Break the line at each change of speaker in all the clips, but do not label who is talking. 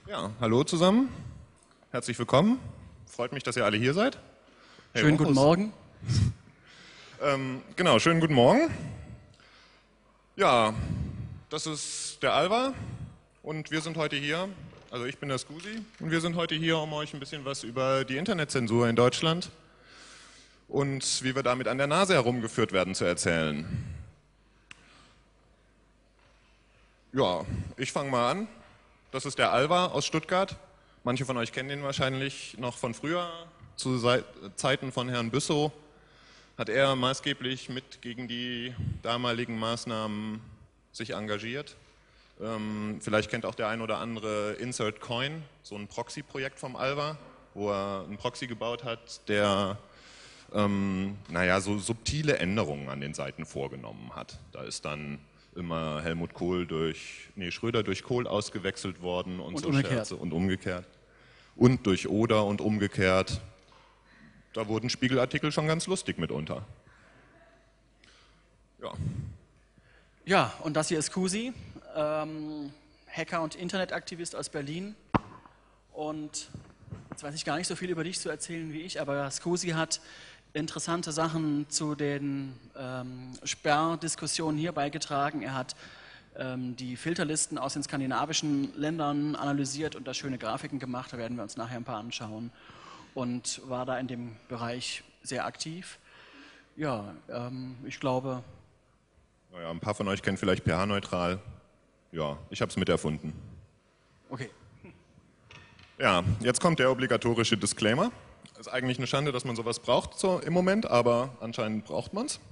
Ja, hallo zusammen, herzlich willkommen. Freut mich, dass ihr alle hier seid. Hey,
Schönen guten Morgen.
Genau, schönen guten Morgen. Ja, das ist der Alva und wir sind heute hier, also ich bin der Scusi und wir sind heute hier, um euch ein bisschen was über die Internetzensur in Deutschland und wie wir damit an der Nase herumgeführt werden zu erzählen. Ja, ich fange mal an. Das ist der Alva aus Stuttgart. Manche von euch kennen ihn wahrscheinlich noch von früher, zu Zeiten von Herrn Büssow. Hat er maßgeblich mit gegen die damaligen Maßnahmen sich engagiert. Vielleicht kennt auch der ein oder andere Insert Coin, so ein Proxy-Projekt vom Alva, wo er einen Proxy gebaut hat, der so subtile Änderungen an den Seiten vorgenommen hat. Da ist dann immer Schröder durch Kohl ausgewechselt worden und so
umgekehrt.
Scherze und umgekehrt. Und durch Oder und umgekehrt. Da wurden Spiegelartikel schon ganz lustig mitunter. Ja.
Ja, und das hier ist Kusi, Hacker und Internetaktivist aus Berlin. Und jetzt weiß ich gar nicht so viel über dich zu erzählen wie ich, aber Scusi hat interessante Sachen zu den Sperrdiskussionen hier beigetragen. Er hat die Filterlisten aus den skandinavischen Ländern analysiert und da schöne Grafiken gemacht, da werden wir uns nachher ein paar anschauen. Und war da in dem Bereich sehr aktiv. Ja, ich glaube...
Naja, ein paar von euch kennen vielleicht pH-neutral. Ja, ich habe es miterfunden.
Okay.
Ja, jetzt kommt der obligatorische Disclaimer. Ist eigentlich eine Schande, dass man sowas braucht so im Moment, aber anscheinend braucht man es.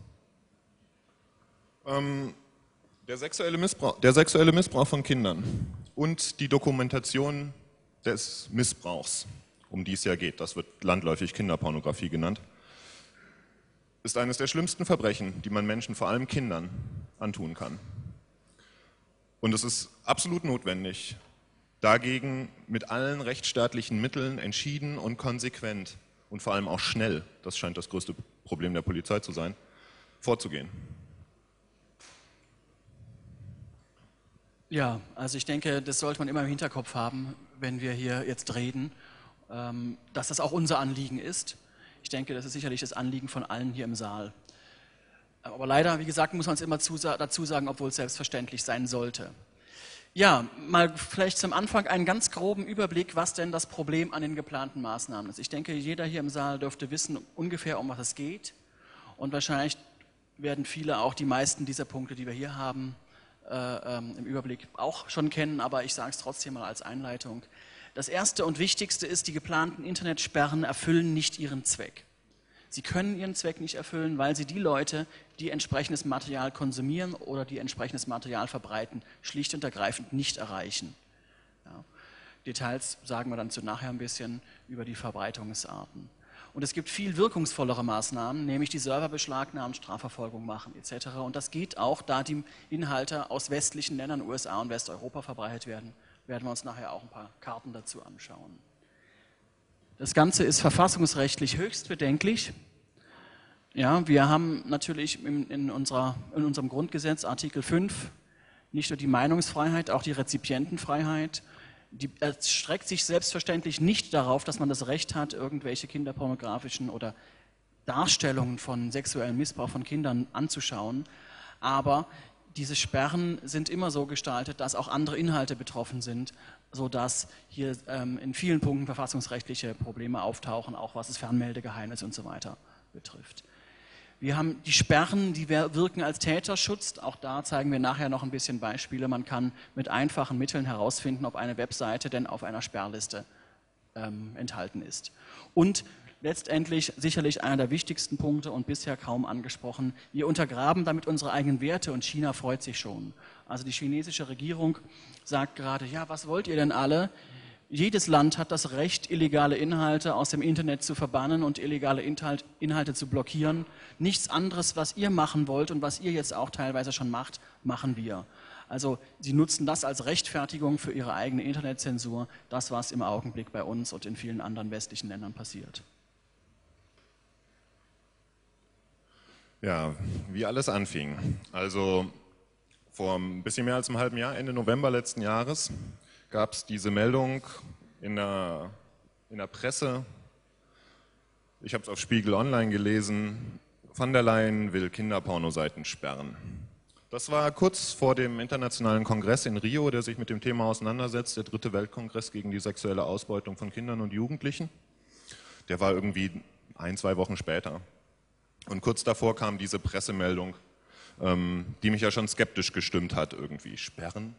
Der sexuelle Missbrauch von Kindern und die Dokumentation des Missbrauchs, um die es ja geht, das wird landläufig Kinderpornografie genannt, ist eines der schlimmsten Verbrechen, die man Menschen, vor allem Kindern, antun kann. Und es ist absolut notwendig, dagegen mit allen rechtsstaatlichen Mitteln entschieden und konsequent und vor allem auch schnell, das scheint das größte Problem der Polizei zu sein, vorzugehen.
Ja, also ich denke, das sollte man immer im Hinterkopf haben, wenn wir hier jetzt reden, dass das auch unser Anliegen ist. Ich denke, das ist sicherlich das Anliegen von allen hier im Saal. Aber leider, wie gesagt, muss man es immer dazu sagen, obwohl es selbstverständlich sein sollte. Ja, mal vielleicht zum Anfang einen ganz groben Überblick, was denn das Problem an den geplanten Maßnahmen ist. Ich denke, jeder hier im Saal dürfte wissen ungefähr, um was es geht. Und wahrscheinlich werden viele auch die meisten dieser Punkte, die wir hier haben, im Überblick auch schon kennen, aber ich sage es trotzdem mal als Einleitung. Das Erste und Wichtigste ist, die geplanten Internetsperren erfüllen nicht ihren Zweck. Sie können ihren Zweck nicht erfüllen, weil sie die Leute, die entsprechendes Material konsumieren oder die entsprechendes Material verbreiten, schlicht und ergreifend nicht erreichen. Ja. Details sagen wir dann nachher ein bisschen über die Verbreitungsarten. Und es gibt viel wirkungsvollere Maßnahmen, nämlich die Server beschlagnahmen, Strafverfolgung machen etc. Und das geht auch, da die Inhalte aus westlichen Ländern, USA und Westeuropa verbreitet werden, werden wir uns nachher auch ein paar Karten dazu anschauen. Das Ganze ist verfassungsrechtlich höchst bedenklich. Ja, wir haben natürlich in unserem Grundgesetz, Artikel 5, nicht nur die Meinungsfreiheit, auch die Rezipientenfreiheit. Die erstreckt sich selbstverständlich nicht darauf, dass man das Recht hat, irgendwelche kinderpornografischen oder Darstellungen von sexuellem Missbrauch von Kindern anzuschauen. Aber diese Sperren sind immer so gestaltet, dass auch andere Inhalte betroffen sind, sodass hier in vielen Punkten verfassungsrechtliche Probleme auftauchen, auch was das Fernmeldegeheimnis und so weiter betrifft. Wir haben die Sperren, die wirken als Täterschutz. Auch da zeigen wir nachher noch ein bisschen Beispiele. Man kann mit einfachen Mitteln herausfinden, ob eine Webseite denn auf einer Sperrliste enthalten ist. Und letztendlich sicherlich einer der wichtigsten Punkte und bisher kaum angesprochen, wir untergraben damit unsere eigenen Werte und China freut sich schon. Also die chinesische Regierung sagt gerade, ja, was wollt ihr denn alle? Jedes Land hat das Recht, illegale Inhalte aus dem Internet zu verbannen und illegale Inhalte zu blockieren. Nichts anderes, was ihr machen wollt und was ihr jetzt auch teilweise schon macht, machen wir. Also sie nutzen das als Rechtfertigung für ihre eigene Internetzensur, das, was im Augenblick bei uns und in vielen anderen westlichen Ländern passiert.
Ja, wie alles anfing. Also vor ein bisschen mehr als einem halben Jahr, Ende November letzten Jahres, gab es diese Meldung in der Presse, ich habe es auf Spiegel Online gelesen, von der Leyen will Kinderpornoseiten sperren. Das war kurz vor dem internationalen Kongress in Rio, der sich mit dem Thema auseinandersetzt, der 3. Weltkongress gegen die sexuelle Ausbeutung von Kindern und Jugendlichen. Der war irgendwie 1-2 Wochen später. Und kurz davor kam diese Pressemeldung, die mich ja schon skeptisch gestimmt hat, irgendwie. Sperren?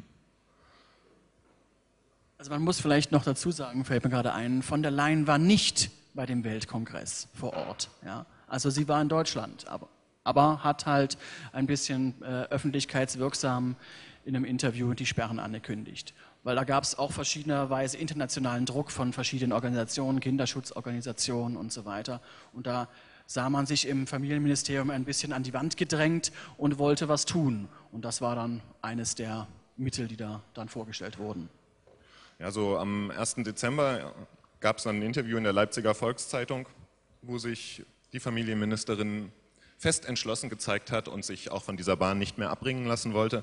Also man muss vielleicht noch dazu sagen, fällt mir gerade ein, von der Leyen war nicht bei dem Weltkongress vor Ort. Ja? Also sie war in Deutschland, aber hat halt ein bisschen öffentlichkeitswirksam in einem Interview die Sperren angekündigt. Weil da gab es auch verschiedenerweise internationalen Druck von verschiedenen Organisationen, Kinderschutzorganisationen und so weiter. Und da sah man sich im Familienministerium ein bisschen an die Wand gedrängt und wollte was tun. Und das war dann eines der Mittel, die da dann vorgestellt wurden.
Ja, so am 1. Dezember gab es dann ein Interview in der Leipziger Volkszeitung, wo sich die Familienministerin fest entschlossen gezeigt hat und sich auch von dieser Bahn nicht mehr abbringen lassen wollte.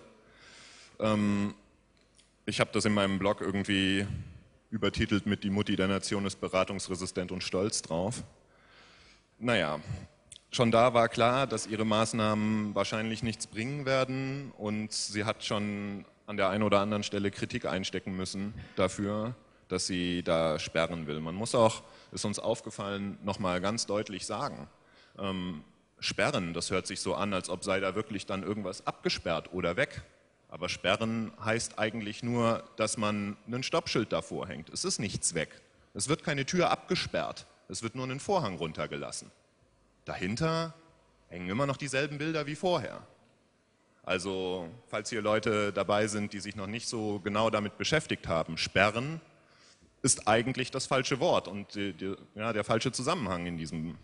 Ich habe das in meinem Blog irgendwie übertitelt mit "Die Mutti der Nation ist beratungsresistent und stolz drauf". Naja, schon da war klar, dass ihre Maßnahmen wahrscheinlich nichts bringen werden und sie hat schon an der einen oder anderen Stelle Kritik einstecken müssen dafür, dass sie da sperren will. Man muss auch, ist uns aufgefallen, nochmal ganz deutlich sagen, sperren, das hört sich so an, als ob sei da wirklich dann irgendwas abgesperrt oder weg. Aber sperren heißt eigentlich nur, dass man ein Stoppschild davor hängt. Es ist nichts weg. Es wird keine Tür abgesperrt. Es wird nur ein Vorhang runtergelassen. Dahinter hängen immer noch dieselben Bilder wie vorher. Also, falls hier Leute dabei sind, die sich noch nicht so genau damit beschäftigt haben, sperren ist eigentlich das falsche Wort und der falsche Zusammenhang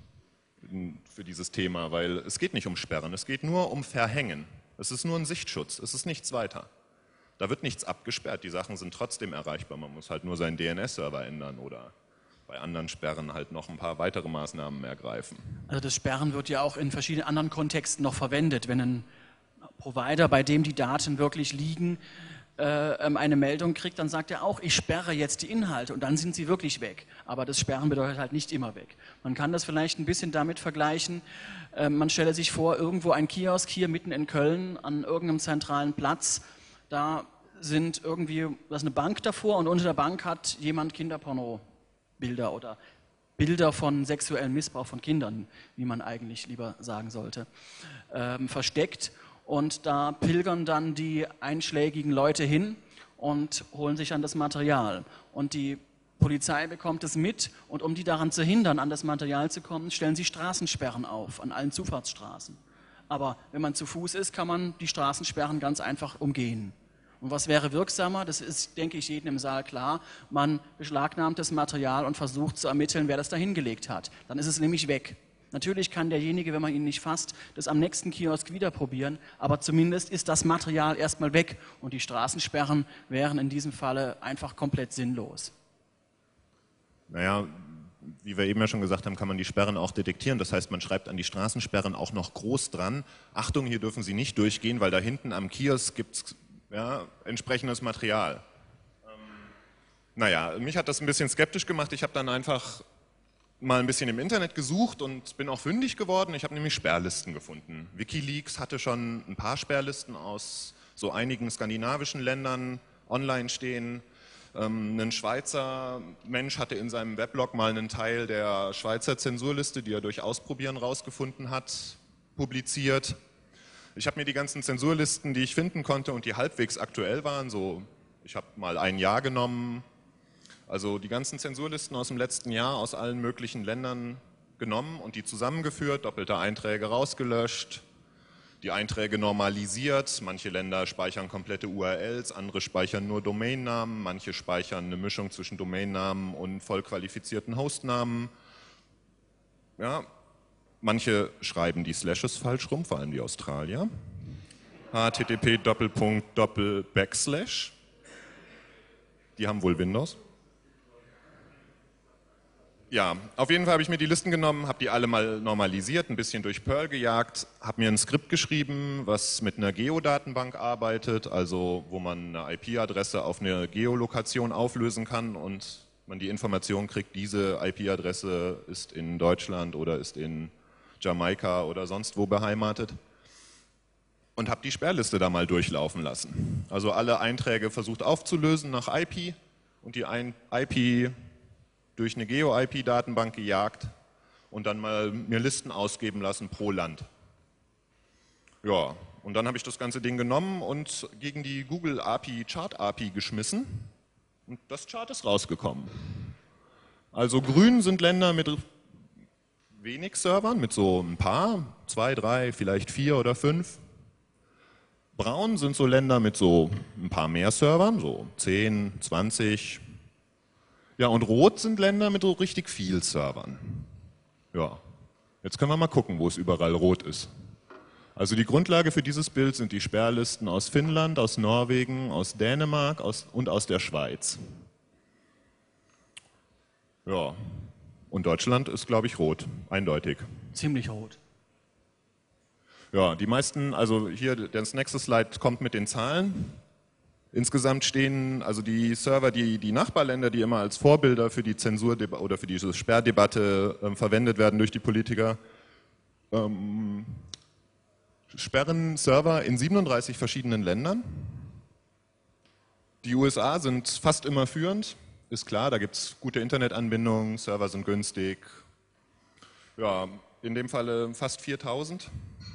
für dieses Thema, weil es geht nicht um Sperren, es geht nur um Verhängen. Es ist nur ein Sichtschutz, es ist nichts weiter. Da wird nichts abgesperrt, die Sachen sind trotzdem erreichbar, man muss halt nur seinen DNS-Server ändern oder bei anderen Sperren halt noch ein paar weitere Maßnahmen ergreifen.
Also das Sperren wird ja auch in verschiedenen anderen Kontexten noch verwendet. Wenn ein Provider, bei dem die Daten wirklich liegen, eine Meldung kriegt, dann sagt er auch, ich sperre jetzt die Inhalte und dann sind sie wirklich weg. Aber das Sperren bedeutet halt nicht immer weg. Man kann das vielleicht ein bisschen damit vergleichen, man stelle sich vor, irgendwo ein Kiosk hier mitten in Köln an irgendeinem zentralen Platz, da ist eine Bank davor und unter der Bank hat jemand Kinderporno-Bilder oder Bilder von sexuellem Missbrauch von Kindern, wie man eigentlich lieber sagen sollte, versteckt. Und da pilgern dann die einschlägigen Leute hin und holen sich dann das Material. Und die Polizei bekommt es mit und um die daran zu hindern, an das Material zu kommen, stellen sie Straßensperren auf, an allen Zufahrtsstraßen. Aber wenn man zu Fuß ist, kann man die Straßensperren ganz einfach umgehen. Und was wäre wirksamer? Das ist, denke ich, jedem im Saal klar. Man beschlagnahmt das Material und versucht zu ermitteln, wer das da hingelegt hat. Dann ist es nämlich weg. Natürlich kann derjenige, wenn man ihn nicht fasst, das am nächsten Kiosk wieder probieren, aber zumindest ist das Material erstmal weg und die Straßensperren wären in diesem Falle einfach komplett sinnlos.
Naja, wie wir eben ja schon gesagt haben, kann man die Sperren auch detektieren. Das heißt, man schreibt an die Straßensperren auch noch groß dran, Achtung, hier dürfen Sie nicht durchgehen, weil da hinten am Kiosk gibt es entsprechendes Material. Naja, mich hat das ein bisschen skeptisch gemacht. Ich habe dann einfach mal ein bisschen im Internet gesucht und bin auch fündig geworden. Ich habe nämlich Sperrlisten gefunden. WikiLeaks hatte schon ein paar Sperrlisten aus so einigen skandinavischen Ländern online stehen. Ein Schweizer Mensch hatte in seinem Weblog mal einen Teil der Schweizer Zensurliste, die er durch Ausprobieren rausgefunden hat, publiziert. Ich habe mir die ganzen Zensurlisten, die ich finden konnte und die halbwegs aktuell waren, ich habe mal ein Jahr genommen, also die ganzen Zensurlisten aus dem letzten Jahr aus allen möglichen Ländern genommen und die zusammengeführt, doppelte Einträge rausgelöscht, die Einträge normalisiert. Manche Länder speichern komplette URLs, andere speichern nur Domainnamen, manche speichern eine Mischung zwischen Domainnamen und voll qualifizierten Hostnamen. Ja, manche schreiben die Slashes falsch rum, vor allem die Australier. http://. Die haben wohl Windows. Ja, auf jeden Fall habe ich mir die Listen genommen, habe die alle mal normalisiert, ein bisschen durch Perl gejagt, habe mir ein Skript geschrieben, was mit einer Geodatenbank arbeitet, also wo man eine IP-Adresse auf eine Geolokation auflösen kann und man die Information kriegt, diese IP-Adresse ist in Deutschland oder ist in Jamaika oder sonst wo beheimatet. Und habe die Sperrliste da mal durchlaufen lassen. Also alle Einträge versucht aufzulösen nach IP und die IP durch eine Geo-IP-Datenbank gejagt und dann mal mir Listen ausgeben lassen pro Land. Ja, und dann habe ich das ganze Ding genommen und gegen die Google API, Chart API geschmissen und das Chart ist rausgekommen. Also grün sind Länder mit wenig Servern, mit so ein paar, 2, 3, vielleicht 4 oder 5. Braun sind so Länder mit so ein paar mehr Servern, so 10, 20. Ja, und rot sind Länder mit so richtig viel Servern. Ja, jetzt können wir mal gucken, wo es überall rot ist. Also die Grundlage für dieses Bild sind die Sperrlisten aus Finnland, aus Norwegen, aus Dänemark und aus der Schweiz. Ja, und Deutschland ist, glaube ich, rot, eindeutig.
Ziemlich rot.
Ja, die meisten, also hier, das nächste Slide kommt mit den Zahlen. Insgesamt stehen also die Server, die Nachbarländer, die immer als Vorbilder für die Zensur oder für diese Sperrdebatte verwendet werden durch die Politiker, sperren Server in 37 verschiedenen Ländern. Die USA sind fast immer führend, ist klar, da gibt es gute Internetanbindungen, Server sind günstig. Ja, in dem Falle fast 4000.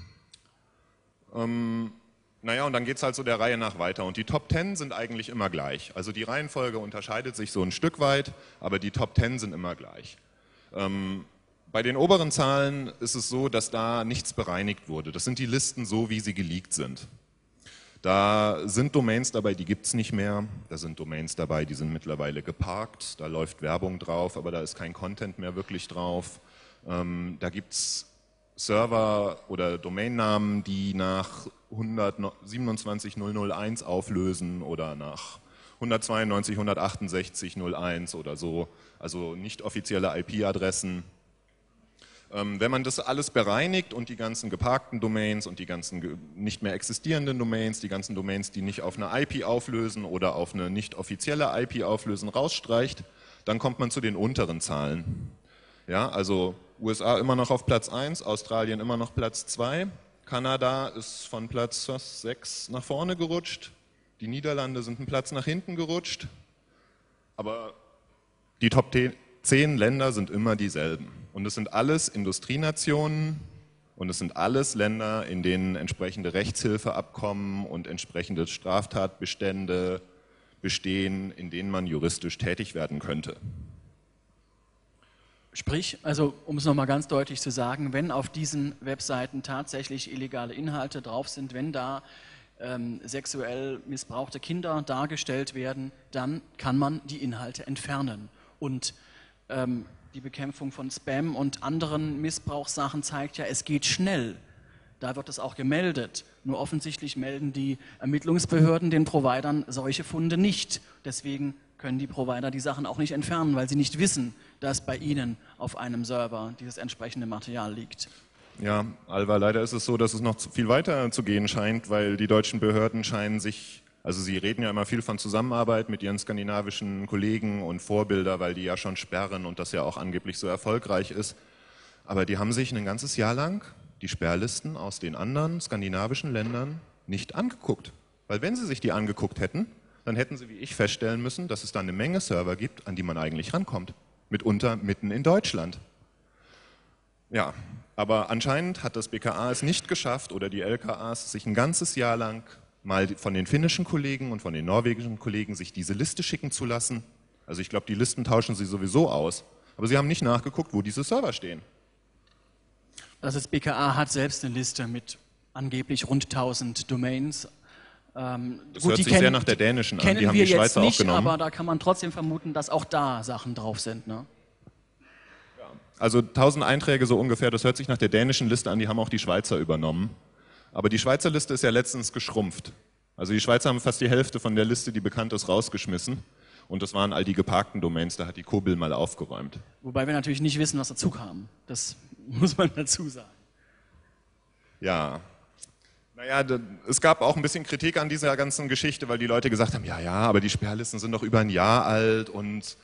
Naja, und dann geht es halt so der Reihe nach weiter. Und die Top 10 sind eigentlich immer gleich. Also die Reihenfolge unterscheidet sich so ein Stück weit, aber die Top 10 sind immer gleich. Bei den oberen Zahlen ist es so, dass da nichts bereinigt wurde. Das sind die Listen so, wie sie geleakt sind. Da sind Domains dabei, die gibt es nicht mehr. Da sind Domains dabei, die sind mittlerweile geparkt. Da läuft Werbung drauf, aber da ist kein Content mehr wirklich drauf. Da gibt es Server oder Domainnamen, die nach 127.001 auflösen oder nach 192, 168.01 oder so, also nicht offizielle IP-Adressen. Wenn man das alles bereinigt und die ganzen geparkten Domains und die ganzen nicht mehr existierenden Domains, die ganzen Domains, die nicht auf eine IP auflösen oder auf eine nicht offizielle IP auflösen, rausstreicht, dann kommt man zu den unteren Zahlen. Ja, also USA immer noch auf Platz 1, Australien immer noch Platz 2, Kanada ist von Platz 6 nach vorne gerutscht, die Niederlande sind einen Platz nach hinten gerutscht, aber die Top 10 Länder sind immer dieselben. Und es sind alles Industrienationen und es sind alles Länder, in denen entsprechende Rechtshilfeabkommen und entsprechende Straftatbestände bestehen, in denen man juristisch tätig werden könnte.
Sprich, also um es nochmal ganz deutlich zu sagen, wenn auf diesen Webseiten tatsächlich illegale Inhalte drauf sind, wenn da sexuell missbrauchte Kinder dargestellt werden, dann kann man die Inhalte entfernen. Und die Bekämpfung von Spam und anderen Missbrauchssachen zeigt ja, es geht schnell. Da wird es auch gemeldet. Nur offensichtlich melden die Ermittlungsbehörden den Providern solche Funde nicht. Deswegen können die Provider die Sachen auch nicht entfernen, weil sie nicht wissen, dass bei ihnen auf einem Server dieses entsprechende Material liegt.
Ja, Alva, leider ist es so, dass es noch viel weiter zu gehen scheint, weil die deutschen Behörden scheinen sich, also sie reden ja immer viel von Zusammenarbeit mit ihren skandinavischen Kollegen und Vorbilder, weil die ja schon sperren und das ja auch angeblich so erfolgreich ist. Aber die haben sich ein ganzes Jahr lang die Sperrlisten aus den anderen skandinavischen Ländern nicht angeguckt. Weil wenn sie sich die angeguckt hätten, dann hätten sie wie ich feststellen müssen, dass es da eine Menge Server gibt, an die man eigentlich rankommt. Mitunter mitten in Deutschland. Ja, aber anscheinend hat das BKA es nicht geschafft oder die LKAs sich ein ganzes Jahr lang mal von den finnischen Kollegen und von den norwegischen Kollegen sich diese Liste schicken zu lassen. Also ich glaube, die Listen tauschen sie sowieso aus. Aber sie haben nicht nachgeguckt, wo diese Server stehen.
Also das BKA hat selbst eine Liste mit angeblich rund 1000 Domains.
Das hört sich sehr nach der dänischen an, die haben die Schweizer auch genommen.
Aber da kann man trotzdem vermuten, dass auch da Sachen drauf sind. Ne?
Ja. Also 1000 Einträge so ungefähr, das hört sich nach der dänischen Liste an, die haben auch die Schweizer übernommen. Aber die Schweizer Liste ist ja letztens geschrumpft. Also die Schweizer haben fast die Hälfte von der Liste, die bekannt ist, rausgeschmissen. Und das waren all die geparkten Domains, da hat die Kobel mal aufgeräumt.
Wobei wir natürlich nicht wissen, was dazu kam. Das muss man dazu sagen.
Ja, naja, es gab auch ein bisschen Kritik an dieser ganzen Geschichte, weil die Leute gesagt haben, ja, aber die Sperrlisten sind doch über ein Jahr alt und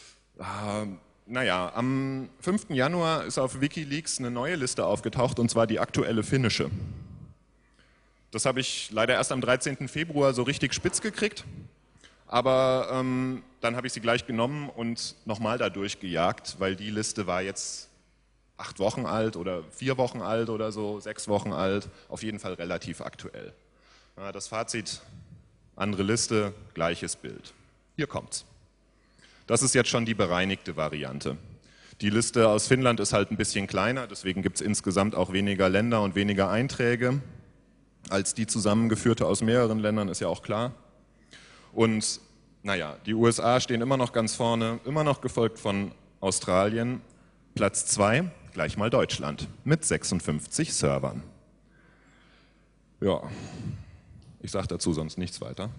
naja, am 5. Januar ist auf Wikileaks eine neue Liste aufgetaucht und zwar die aktuelle finnische. Das habe ich leider erst am 13. Februar so richtig spitz gekriegt, aber dann habe ich sie gleich genommen und nochmal da durchgejagt, weil die Liste war jetzt 8 Wochen alt oder 4 Wochen alt oder so, 6 Wochen alt, auf jeden Fall relativ aktuell. Ja, das Fazit, andere Liste, gleiches Bild. Hier kommt's. Das ist jetzt schon die bereinigte Variante. Die Liste aus Finnland ist halt ein bisschen kleiner, deswegen gibt es insgesamt auch weniger Länder und weniger Einträge als die zusammengeführte aus mehreren Ländern, ist ja auch klar. Und naja, die USA stehen immer noch ganz vorne, immer noch gefolgt von Australien. Platz 2, gleich mal Deutschland, mit 56 Servern. Ja, ich sage dazu sonst nichts weiter.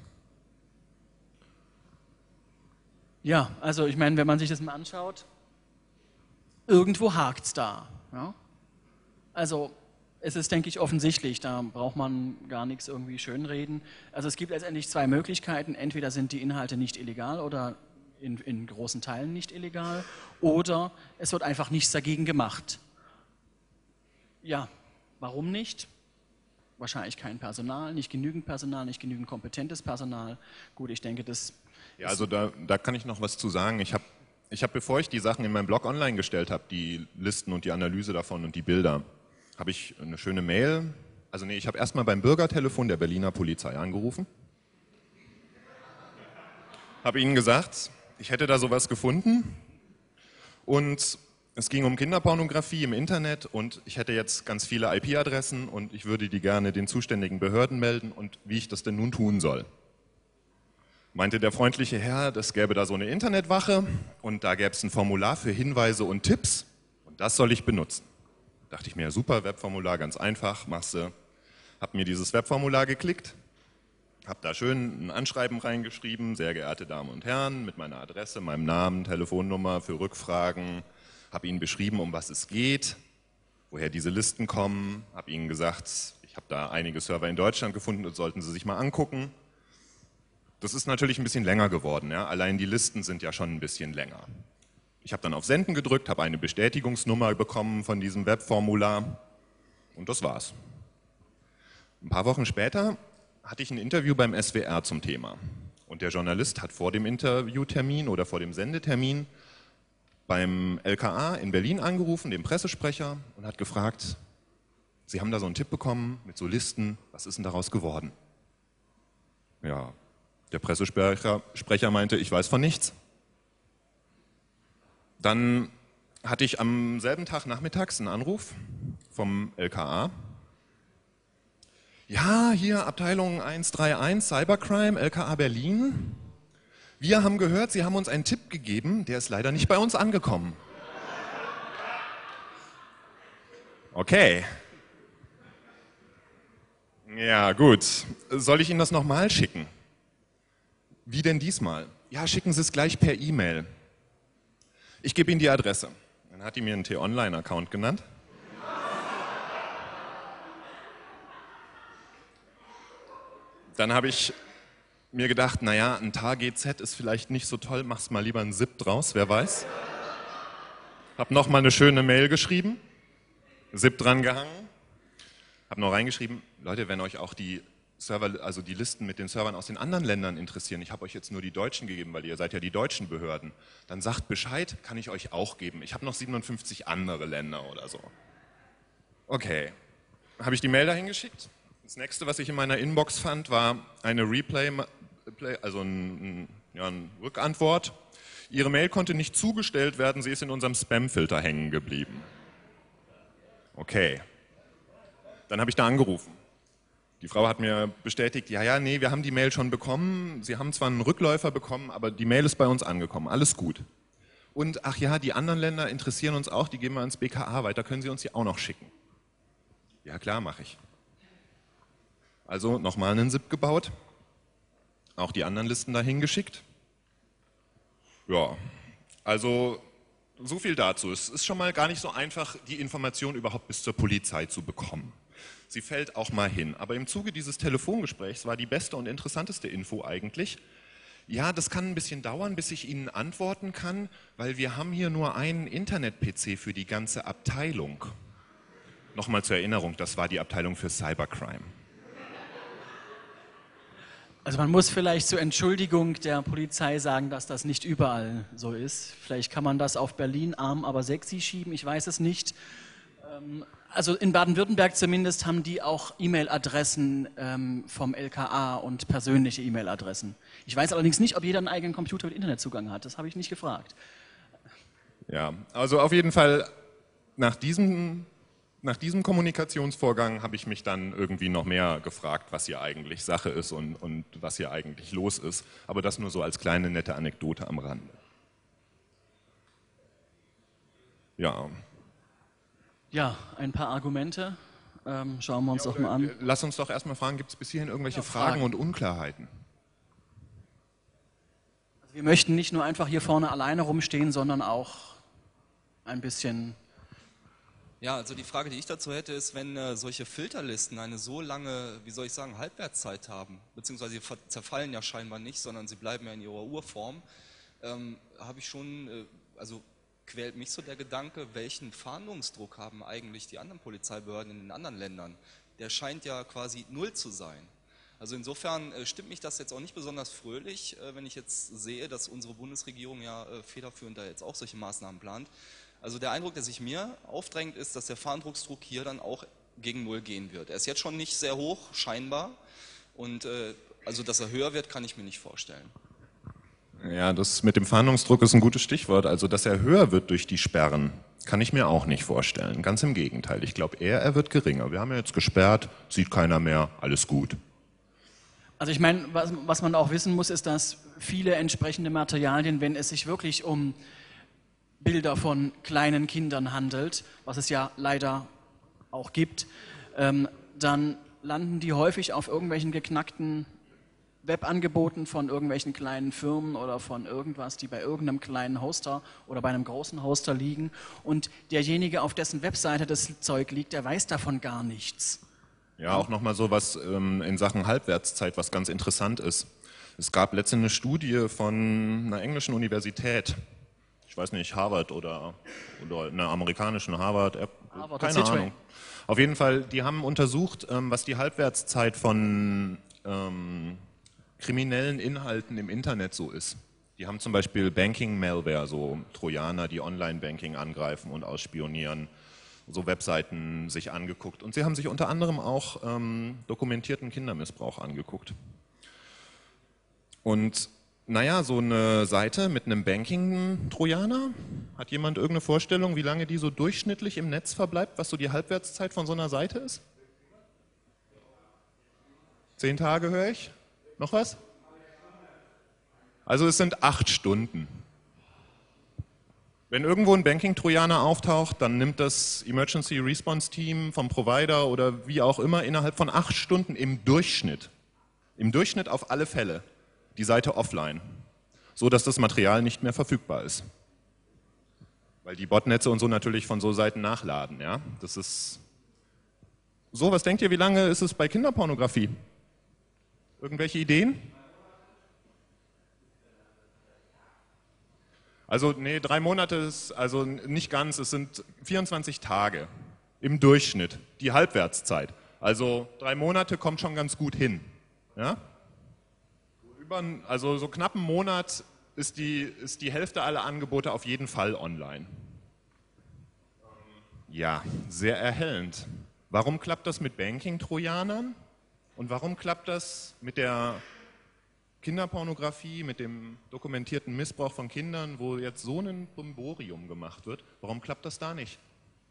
Ja, also ich meine, wenn man sich das mal anschaut, irgendwo hakt es da. Ja? Also es ist, denke ich, offensichtlich, da braucht man gar nichts irgendwie schönreden. Also es gibt letztendlich 2 Möglichkeiten, entweder sind die Inhalte nicht illegal oder in großen Teilen nicht illegal, oder es wird einfach nichts dagegen gemacht. Ja, warum nicht? Wahrscheinlich kein Personal, nicht genügend kompetentes Personal. Gut, ich denke, das...
Ja, also da kann ich noch was zu sagen. Ich hab, bevor ich die Sachen in meinem Blog online gestellt habe, die Listen und die Analyse davon und die Bilder, habe ich eine schöne Mail, ich habe erstmal beim Bürgertelefon der Berliner Polizei angerufen, habe ihnen gesagt, ich hätte da sowas gefunden und es ging um Kinderpornografie im Internet und ich hätte jetzt ganz viele IP-Adressen und ich würde die gerne den zuständigen Behörden melden und wie ich das denn nun tun soll. Meinte der freundliche Herr, das gäbe da so eine Internetwache und da gäbe es ein Formular für Hinweise und Tipps und das soll ich benutzen. Dachte ich mir, super, Webformular, ganz einfach, machst du. Hab mir dieses Webformular geklickt, hab da schön ein Anschreiben reingeschrieben, sehr geehrte Damen und Herren, mit meiner Adresse, meinem Namen, Telefonnummer für Rückfragen, hab ihnen beschrieben, um was es geht, woher diese Listen kommen, hab ihnen gesagt, ich habe da einige Server in Deutschland gefunden, das sollten Sie sich mal angucken. Das ist natürlich ein bisschen länger geworden, ja? Allein die Listen sind ja schon ein bisschen länger. Ich habe dann auf Senden gedrückt, habe eine Bestätigungsnummer bekommen von diesem Webformular und das war's. Ein paar Wochen später hatte ich ein Interview beim SWR zum Thema und der Journalist hat vor dem Interviewtermin oder vor dem Sendetermin beim LKA in Berlin angerufen, dem Pressesprecher, und hat gefragt, Sie haben da so einen Tipp bekommen mit so Listen, was ist denn daraus geworden? Ja, der Pressesprecher meinte, ich weiß von nichts. Dann hatte ich am selben Tag nachmittags einen Anruf vom LKA. Ja, hier Abteilung 131 Cybercrime, LKA Berlin. Wir haben gehört, Sie haben uns einen Tipp gegeben, der ist leider nicht bei uns angekommen. Okay. Ja, gut. Soll ich Ihnen das nochmal schicken? Wie denn diesmal? Ja, schicken Sie es gleich per E-Mail. Ich gebe Ihnen die Adresse. Dann hat die mir einen T-Online-Account genannt. Dann habe ich mir gedacht, naja, ein TAR-GZ ist vielleicht nicht so toll, mach's mal lieber ein ZIP draus, wer weiß. Hab noch mal eine schöne Mail geschrieben, ZIP dran gehangen, hab noch reingeschrieben, Leute, wenn euch auch die Server, also die Listen mit den Servern aus den anderen Ländern interessieren, ich habe euch jetzt nur die Deutschen gegeben, weil ihr seid ja die deutschen Behörden, dann sagt Bescheid, kann ich euch auch geben. Ich habe noch 57 andere Länder oder so. Okay, habe ich die Mail dahin geschickt. Das nächste, was ich in meiner Inbox fand, war eine eine Rückantwort. Ihre Mail konnte nicht zugestellt werden, sie ist in unserem Spam-Filter hängen geblieben. Okay, dann habe ich da angerufen. Die Frau hat mir bestätigt, nee, wir haben die Mail schon bekommen. Sie haben zwar einen Rückläufer bekommen, aber die Mail ist bei uns angekommen. Alles gut. Und ach ja, die anderen Länder interessieren uns auch, die geben wir ans BKA weiter. Können Sie uns die auch noch schicken? Ja klar, mache ich. Also nochmal einen ZIP gebaut, auch die anderen Listen dahin geschickt. Ja, also so viel dazu. Es ist schon mal gar nicht so einfach, die Information überhaupt bis zur Polizei zu bekommen. Sie fällt auch mal hin. Aber im Zuge dieses Telefongesprächs war die beste und interessanteste Info eigentlich: Ja, das kann ein bisschen dauern, bis ich Ihnen antworten kann, weil wir haben hier nur einen Internet-PC für die ganze Abteilung. Nochmal zur Erinnerung, das war die Abteilung für Cybercrime.
Also man muss vielleicht zur Entschuldigung der Polizei sagen, dass das nicht überall so ist. Vielleicht kann man das auf Berlin arm, aber sexy schieben, ich weiß es nicht. Also in Baden-Württemberg zumindest haben die auch E-Mail-Adressen vom LKA und persönliche E-Mail-Adressen. Ich weiß allerdings nicht, ob jeder einen eigenen Computer mit Internetzugang hat. Das habe ich nicht gefragt.
Ja, also auf jeden Fall nach diesem Kommunikationsvorgang habe ich mich dann irgendwie noch mehr gefragt, was hier eigentlich Sache ist und was hier eigentlich los ist. Aber das nur so als kleine nette Anekdote am Rande. Ja.
Ja, ein paar Argumente. Schauen wir uns doch mal an.
Lass uns doch erstmal fragen, gibt es bis hierhin irgendwelche Fragen und Unklarheiten?
Also wir möchten nicht nur einfach hier vorne alleine rumstehen, sondern auch ein bisschen...
Ja, also die Frage, die ich dazu hätte, ist, wenn solche Filterlisten eine so lange, wie soll ich sagen, Halbwertszeit haben, beziehungsweise sie zerfallen ja scheinbar nicht, sondern sie bleiben ja in ihrer Urform, habe ich schon, also quält mich so der Gedanke, welchen Fahndungsdruck haben eigentlich die anderen Polizeibehörden in den anderen Ländern? Der scheint ja quasi null zu sein. Also insofern stimmt mich das jetzt auch nicht besonders fröhlich, wenn ich jetzt sehe, dass unsere Bundesregierung ja federführend da jetzt auch solche Maßnahmen plant. Also der Eindruck, der sich mir aufdrängt, ist, dass der Fahndungsdruck hier dann auch gegen Null gehen wird. Er ist jetzt schon nicht sehr hoch, scheinbar. Und also, dass er höher wird, kann ich mir nicht vorstellen.
Ja, das mit dem Fahndungsdruck ist ein gutes Stichwort. Also, dass er höher wird durch die Sperren, kann ich mir auch nicht vorstellen. Ganz im Gegenteil. Ich glaube eher, er wird geringer. Wir haben ja jetzt gesperrt, sieht keiner mehr, alles gut.
Also ich meine, was man auch wissen muss, ist, dass viele entsprechende Materialien, wenn es sich wirklich um Bilder von kleinen Kindern handelt, was es ja leider auch gibt, dann landen die häufig auf irgendwelchen geknackten Webangeboten von irgendwelchen kleinen Firmen oder von irgendwas, die bei irgendeinem kleinen Hoster oder bei einem großen Hoster liegen. Und derjenige, auf dessen Webseite das Zeug liegt, der weiß davon gar nichts.
Ja, auch nochmal so was in Sachen Halbwertszeit, was ganz interessant ist. Es gab letztens eine Studie von einer englischen Universität, ich weiß nicht, Harvard oder einer amerikanischen Harvard, keine Ahnung. Auf jeden Fall, die haben untersucht, was die Halbwertszeit von kriminellen Inhalten im Internet so ist. Die haben zum Beispiel Banking-Malware, so Trojaner, die Online-Banking angreifen und ausspionieren, so Webseiten sich angeguckt. Und sie haben sich unter anderem auch dokumentierten Kindermissbrauch angeguckt. Und naja, so eine Seite mit einem Banking-Trojaner, hat jemand irgendeine Vorstellung, wie lange die so durchschnittlich im Netz verbleibt, was so die Halbwertszeit von so einer Seite ist? 10 Tage höre ich? Noch was? Also es sind 8 Stunden. Wenn irgendwo ein Banking-Trojaner auftaucht, dann nimmt das Emergency Response Team vom Provider oder wie auch immer innerhalb von 8 Stunden im Durchschnitt auf alle Fälle, die Seite offline, so dass das Material nicht mehr verfügbar ist. Weil die Botnetze und so natürlich von so Seiten nachladen. Ja? Das ist so, was denkt ihr, wie lange ist es bei Kinderpornografie? Irgendwelche Ideen? Also nee, 3 Monate ist also nicht ganz, es sind 24 Tage im Durchschnitt, die Halbwertszeit. Also 3 Monate kommt schon ganz gut hin. Ja? Also so knapp einen Monat ist die Hälfte aller Angebote auf jeden Fall online. Ja, sehr erhellend. Warum klappt das mit Banking-Trojanern? Und warum klappt das mit der Kinderpornografie, mit dem dokumentierten Missbrauch von Kindern, wo jetzt so ein Brimborium gemacht wird? Warum klappt das da nicht?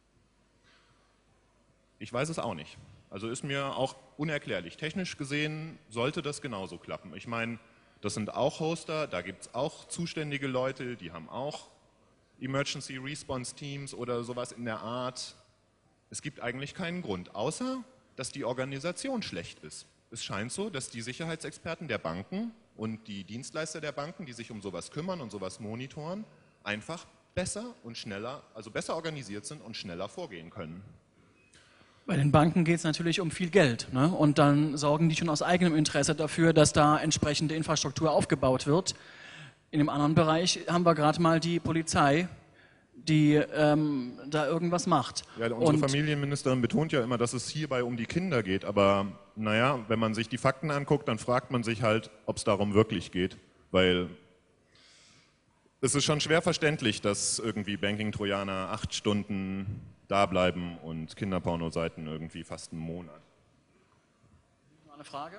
Ich weiß es auch nicht. Also ist mir auch unerklärlich. Technisch gesehen sollte das genauso klappen. Ich meine, das sind auch Hoster, da gibt es auch zuständige Leute, die haben auch Emergency Response Teams oder sowas in der Art. Es gibt eigentlich keinen Grund, außer dass die Organisation schlecht ist. Es scheint so, dass die Sicherheitsexperten der Banken und die Dienstleister der Banken, die sich um sowas kümmern und sowas monitoren, einfach besser und schneller, also besser organisiert sind und schneller vorgehen können.
Bei den Banken geht es natürlich um viel Geld, ne? Und dann sorgen die schon aus eigenem Interesse dafür, dass da entsprechende Infrastruktur aufgebaut wird. In einem anderen Bereich haben wir gerade mal die Polizei, die da irgendwas macht.
Ja, unsere Familienministerin betont ja immer, dass es hierbei um die Kinder geht, aber naja, wenn man sich die Fakten anguckt, dann fragt man sich halt, ob es darum wirklich geht, weil es ist schon schwer verständlich, dass irgendwie Banking-Trojaner 8 Stunden da bleiben und Kinderpornoseiten irgendwie fast einen Monat.
Noch eine Frage?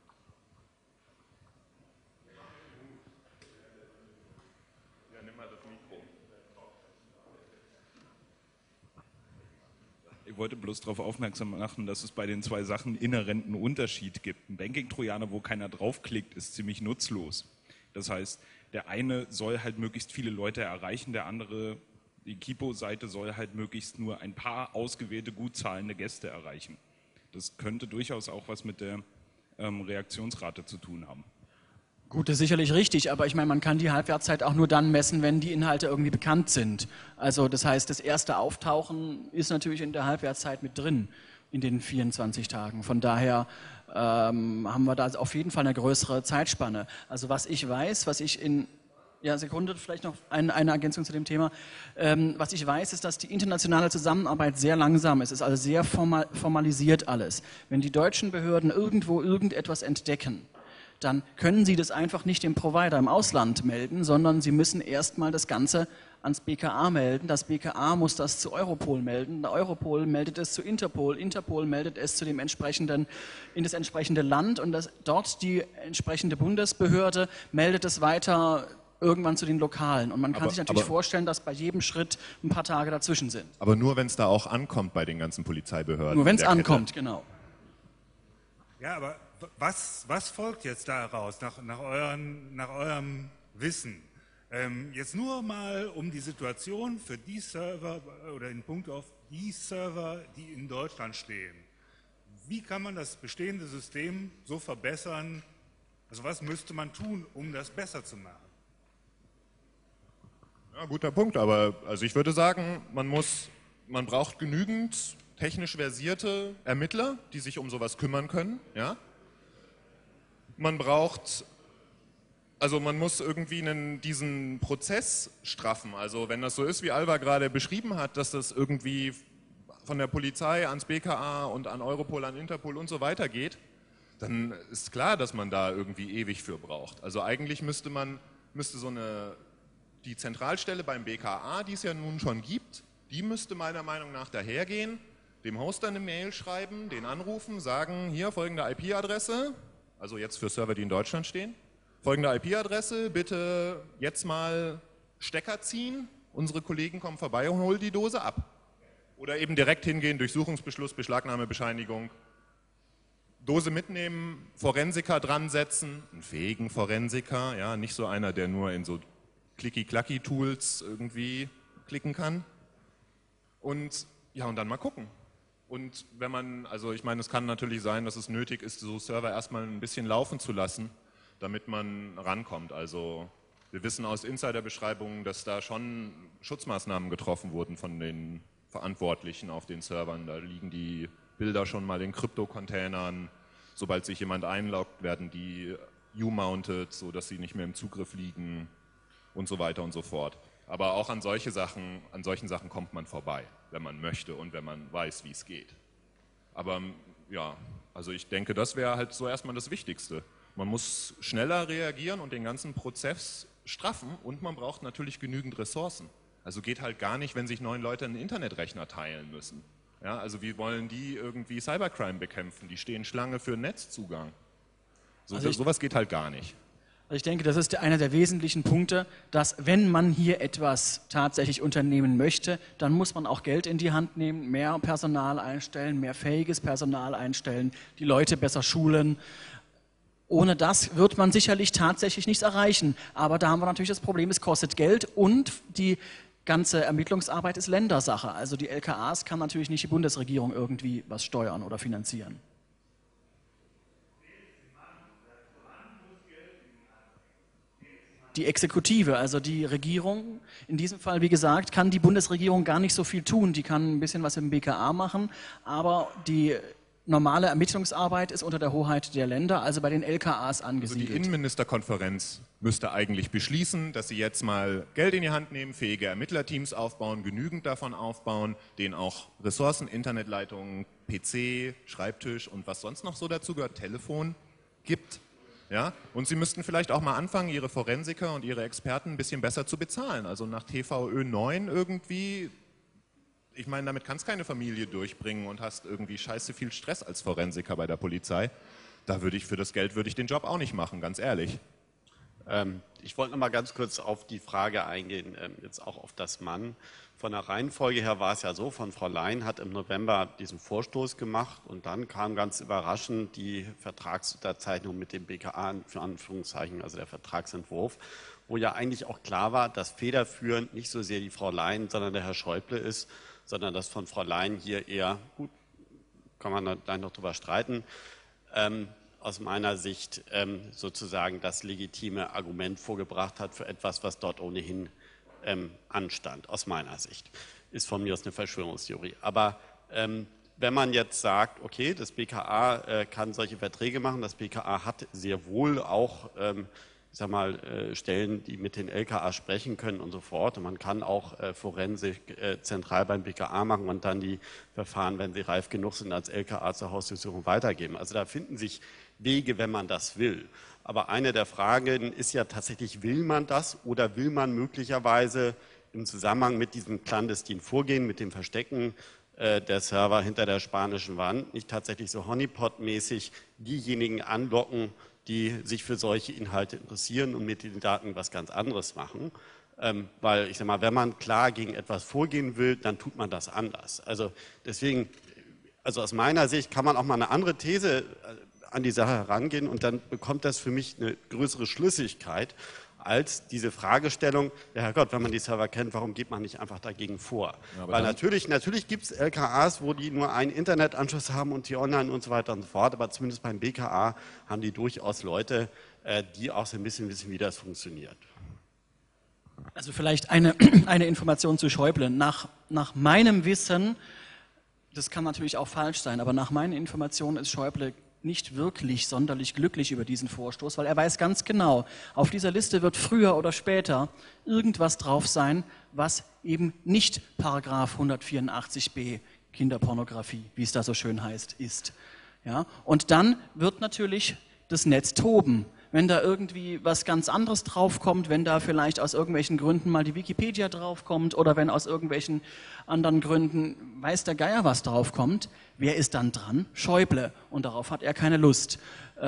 Ja, nimm mal das Mikro.
Ich wollte bloß darauf aufmerksam machen, dass es bei den zwei Sachen inhärenten Unterschied gibt. Ein Banking-Trojaner, wo keiner draufklickt, ist ziemlich nutzlos. Das heißt, der eine soll halt möglichst viele Leute erreichen, der andere, die Kipo-Seite, soll halt möglichst nur ein paar ausgewählte, gut zahlende Gäste erreichen. Das könnte durchaus auch was mit der Reaktionsrate zu tun haben.
Gut, das ist sicherlich richtig, aber ich meine, man kann die Halbwertszeit auch nur dann messen, wenn die Inhalte irgendwie bekannt sind. Also das heißt, das erste Auftauchen ist natürlich in der Halbwertszeit mit drin, in den 24 Tagen. Von daher haben wir da auf jeden Fall eine größere Zeitspanne. Also was ich weiß, Sekunde, vielleicht noch eine Ergänzung zu dem Thema. Was ich weiß, ist, dass die internationale Zusammenarbeit sehr langsam ist. Es ist also sehr formalisiert alles. Wenn die deutschen Behörden irgendwo irgendetwas entdecken, dann können sie das einfach nicht dem Provider im Ausland melden, sondern sie müssen erstmal das Ganze ans BKA melden. Das BKA muss das zu Europol melden. Der Europol meldet es zu Interpol. Interpol meldet es zu dem in das entsprechende Land und dort die entsprechende Bundesbehörde meldet es weiter irgendwann zu den Lokalen. Und man kann sich natürlich vorstellen, dass bei jedem Schritt ein paar Tage dazwischen sind.
Aber nur, wenn es da auch ankommt bei den ganzen Polizeibehörden.
Nur wenn es ankommt, genau.
Ja, aber was folgt jetzt daraus, nach eurem Wissen? Jetzt nur mal um die Situation für die Server oder in Punkt auf die Server, die in Deutschland stehen. Wie kann man das bestehende System so verbessern? Also was müsste man tun, um das besser zu machen?
Ja, guter Punkt, aber also ich würde sagen, man braucht genügend technisch versierte Ermittler, die sich um sowas kümmern können, ja? Man muss irgendwie diesen Prozess straffen. Also wenn das so ist, wie Alva gerade beschrieben hat, dass das irgendwie von der Polizei ans BKA und an Europol, an Interpol und so weiter geht, dann ist klar, dass man da irgendwie ewig für braucht. Also eigentlich müsste die Zentralstelle beim BKA, die es ja nun schon gibt, die müsste meiner Meinung nach dahergehen, dem Hoster eine Mail schreiben, den anrufen, sagen, hier folgende IP-Adresse, also jetzt für Server, die in Deutschland stehen, folgende IP-Adresse, bitte jetzt mal Stecker ziehen, unsere Kollegen kommen vorbei und holen die Dose ab. Oder eben direkt hingehen, Durchsuchungsbeschluss, Beschlagnahmebescheinigung, Dose mitnehmen, Forensiker dran setzen, einen fähigen Forensiker, ja, nicht so einer, der nur in so Clicky-Clacky-Tools irgendwie klicken kann. Und dann mal gucken. Und ich meine, es kann natürlich sein, dass es nötig ist, so Server erstmal ein bisschen laufen zu lassen, damit man rankommt. Also wir wissen aus Insiderbeschreibungen, dass da schon Schutzmaßnahmen getroffen wurden von den Verantwortlichen auf den Servern. Da liegen die Bilder schon mal in Krypto-Containern. Sobald sich jemand einloggt, werden die U-mounted, sodass sie nicht mehr im Zugriff liegen und so weiter und so fort. Aber auch an solchen Sachen kommt man vorbei, wenn man möchte und wenn man weiß, wie es geht. Aber ja, also ich denke, das wäre halt so erstmal das Wichtigste. Man muss schneller reagieren und den ganzen Prozess straffen und man braucht natürlich genügend Ressourcen. Also geht halt gar nicht, wenn sich 9 Leute einen Internetrechner teilen müssen. Ja, also wie wollen die irgendwie Cybercrime bekämpfen? Die stehen Schlange für Netzzugang. Sowas geht halt gar nicht.
Also ich denke, das ist einer der wesentlichen Punkte, dass wenn man hier etwas tatsächlich unternehmen möchte, dann muss man auch Geld in die Hand nehmen, mehr Personal einstellen, mehr fähiges Personal einstellen, die Leute besser schulen. Ohne das wird man sicherlich tatsächlich nichts erreichen. Aber da haben wir natürlich das Problem, es kostet Geld und die ganze Ermittlungsarbeit ist Ländersache. Also die LKAs kann natürlich nicht die Bundesregierung irgendwie was steuern oder finanzieren. die Exekutive, also die Regierung. In diesem Fall, wie gesagt, kann die Bundesregierung gar nicht so viel tun. Die kann ein bisschen was im BKA machen, aber die normale Ermittlungsarbeit ist unter der Hoheit der Länder, also bei den LKAs
Also
angesiedelt.
die Innenministerkonferenz müsste eigentlich beschließen, dass sie jetzt mal Geld in die Hand nehmen, fähige Ermittlerteams aufbauen, genügend davon aufbauen, denen auch Ressourcen, Internetleitungen, PC, Schreibtisch und was sonst noch so dazu gehört, Telefon gibt. Ja? Und sie müssten vielleicht auch mal anfangen, ihre Forensiker und ihre Experten ein bisschen besser zu bezahlen. Also nach TVÖ 9 irgendwie, ich meine, damit kannst keine Familie durchbringen und hast irgendwie scheiße viel Stress als Forensiker bei der Polizei. Da würde ich für das Geld den Job auch nicht machen, ganz ehrlich.
Ich wollte noch mal ganz kurz auf die Frage eingehen, jetzt auch auf das Mann. Von der Reihenfolge her war es ja so, von Frau Leyen hat im November diesen Vorstoß gemacht und dann kam ganz überraschend die Vertragsunterzeichnung mit dem BKA, für Anführungszeichen, also der Vertragsentwurf, wo ja eigentlich auch klar war, dass federführend nicht so sehr die Frau Leyen, sondern der Herr Schäuble ist, sondern dass von Frau Leyen hier eher, gut, kann man da noch drüber streiten, aus meiner Sicht sozusagen das legitime Argument vorgebracht hat für etwas, was dort ohnehin anstand, aus meiner Sicht. Ist von mir aus eine Verschwörungstheorie. Aber wenn man jetzt sagt, okay, das BKA kann solche Verträge machen, das BKA hat sehr wohl auch ich sag mal, Stellen, die mit den LKA sprechen können und so fort. Und man kann auch Forensik zentral beim BKA machen und dann die Verfahren, wenn sie reif genug sind, als LKA zur Hausdurchsuchung weitergeben. Also da finden sich Wege, wenn man das will. Aber eine der Fragen ist ja tatsächlich, will man das oder will man möglicherweise im Zusammenhang mit diesem clandestinen Vorgehen, mit dem Verstecken der Server hinter der spanischen Wand, nicht tatsächlich so Honeypot-mäßig diejenigen anlocken, die sich für solche Inhalte interessieren und mit den Daten was ganz anderes machen. Weil, ich sag mal, wenn man klar gegen etwas vorgehen will, dann tut man das anders. Also deswegen, also aus meiner Sicht kann man auch mal eine andere These an die Sache herangehen und dann bekommt das für mich eine größere Schlüssigkeit als diese Fragestellung, ja Herrgott, wenn man die Server kennt, warum geht man nicht einfach dagegen vor? Ja, weil natürlich gibt es LKAs, wo die nur einen Internetanschluss haben und die online und so weiter und so fort, aber zumindest beim BKA haben die durchaus Leute, die auch so ein bisschen wissen, wie das funktioniert.
Also vielleicht eine Information zu Schäuble. Nach meinem Wissen, das kann natürlich auch falsch sein, aber nach meinen Informationen ist Schäuble nicht wirklich sonderlich glücklich über diesen Vorstoß, weil er weiß ganz genau, auf dieser Liste wird früher oder später irgendwas drauf sein, was eben nicht Paragraph 184b Kinderpornografie, wie es da so schön heißt, ist. Ja? Und dann wird natürlich das Netz toben. Wenn da irgendwie was ganz anderes draufkommt, wenn da vielleicht aus irgendwelchen Gründen mal die Wikipedia draufkommt oder wenn aus irgendwelchen anderen Gründen weiß der Geier was draufkommt, wer ist dann dran? Schäuble. Und darauf hat er keine Lust.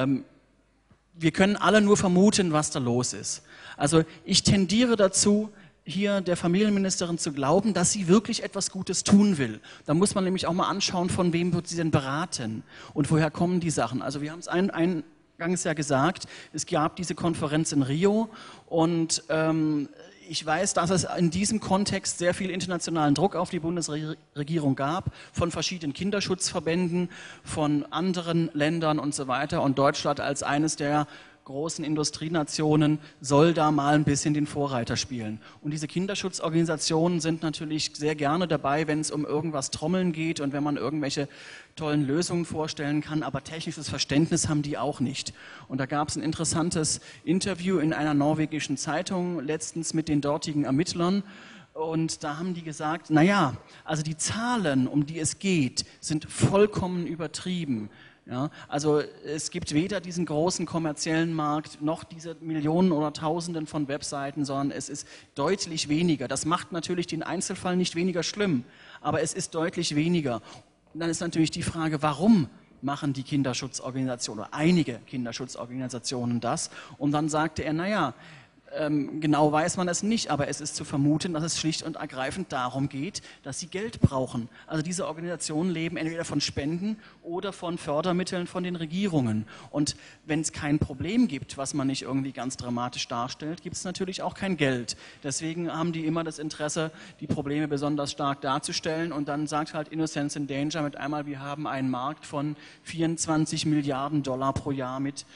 Wir können alle nur vermuten, was da los ist. Also ich tendiere dazu, hier der Familienministerin zu glauben, dass sie wirklich etwas Gutes tun will. Da muss man nämlich auch mal anschauen, von wem wird sie denn beraten und woher kommen die Sachen. Also wir haben es eingangs ja gesagt, es gab diese Konferenz in Rio und ich weiß, dass es in diesem Kontext sehr viel internationalen Druck auf die Bundesregierung gab, von verschiedenen Kinderschutzverbänden, von anderen Ländern und so weiter. Und Deutschland als eines der großen Industrienationen soll da mal ein bisschen den Vorreiter spielen. Und diese Kinderschutzorganisationen sind natürlich sehr gerne dabei, wenn es um irgendwas Trommeln geht und wenn man irgendwelche tollen Lösungen vorstellen kann, aber technisches Verständnis haben die auch nicht. Und da gab es ein interessantes Interview in einer norwegischen Zeitung letztens mit den dortigen Ermittlern. Und da haben die gesagt, naja, also die Zahlen, um die es geht, sind vollkommen übertrieben. Ja, also es gibt weder diesen großen kommerziellen Markt noch diese Millionen oder Tausenden von Webseiten, sondern es ist deutlich weniger. Das macht natürlich den Einzelfall nicht weniger schlimm, aber es ist deutlich weniger. Und dann ist natürlich die Frage, warum machen die Kinderschutzorganisationen oder einige Kinderschutzorganisationen das? Und dann sagte er, naja, genau weiß man es nicht, aber es ist zu vermuten, dass es schlicht und ergreifend darum geht, dass sie Geld brauchen. Also diese Organisationen leben entweder von Spenden oder von Fördermitteln von den Regierungen. Und wenn es kein Problem gibt, was man nicht irgendwie ganz dramatisch darstellt, gibt es natürlich auch kein Geld. Deswegen haben die immer das Interesse, die Probleme besonders stark darzustellen. Und dann sagt halt Innocence in Danger mit einmal, wir haben einen Markt von 24 Milliarden Dollar pro Jahr mit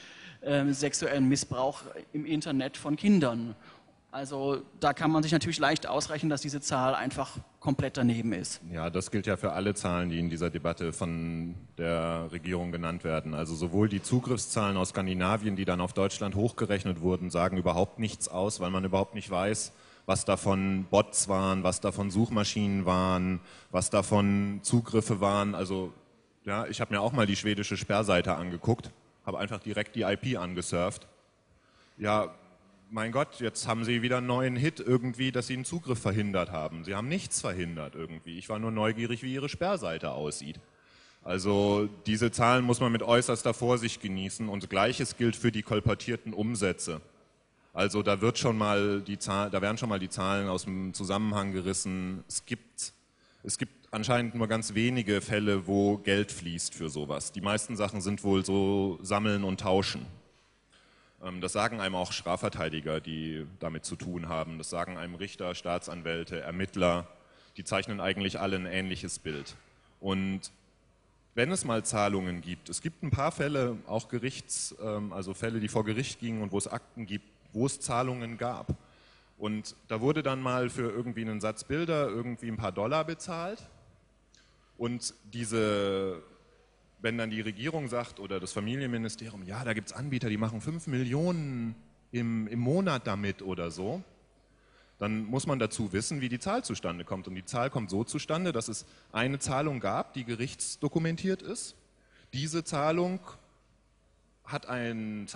sexuellen Missbrauch im Internet von Kindern. Also da kann man sich natürlich leicht ausrechnen, dass diese Zahl einfach komplett daneben ist.
Ja, das gilt ja für alle Zahlen, die in dieser Debatte von der Regierung genannt werden. Also sowohl die Zugriffszahlen aus Skandinavien, die dann auf Deutschland hochgerechnet wurden, sagen überhaupt nichts aus, weil man überhaupt nicht weiß, was davon Bots waren, was davon Suchmaschinen waren, was davon Zugriffe waren. Also ja, ich habe mir auch mal die schwedische Sperrseite angeguckt, habe einfach direkt die IP angesurft. Ja, mein Gott, jetzt haben sie wieder einen neuen Hit irgendwie, dass sie einen Zugriff verhindert haben. Sie haben nichts verhindert irgendwie. Ich war nur neugierig, wie ihre Sperrseite aussieht. Also diese Zahlen muss man mit äußerster Vorsicht genießen und Gleiches gilt für die kolportierten Umsätze. Also da werden schon mal die Zahlen aus dem Zusammenhang gerissen. Es gibt anscheinend nur ganz wenige Fälle, wo Geld fließt für sowas. Die meisten Sachen sind wohl so Sammeln und Tauschen. Das sagen einem auch Strafverteidiger, die damit zu tun haben. Das sagen einem Richter, Staatsanwälte, Ermittler. Die zeichnen eigentlich alle ein ähnliches Bild. Und wenn es mal Zahlungen gibt, es gibt ein paar Fälle, auch also Fälle, die vor Gericht gingen und wo es Akten gibt, wo es Zahlungen gab. Und da wurde dann mal für irgendwie einen Satz Bilder irgendwie ein paar Dollar bezahlt. Und wenn dann die Regierung sagt oder das Familienministerium, ja, da gibt es Anbieter, die machen 5 Millionen im Monat damit oder so, dann muss man dazu wissen, wie die Zahl zustande kommt. Und die Zahl kommt so zustande, dass es eine Zahlung gab, die gerichtsdokumentiert ist. Diese Zahlung hat ein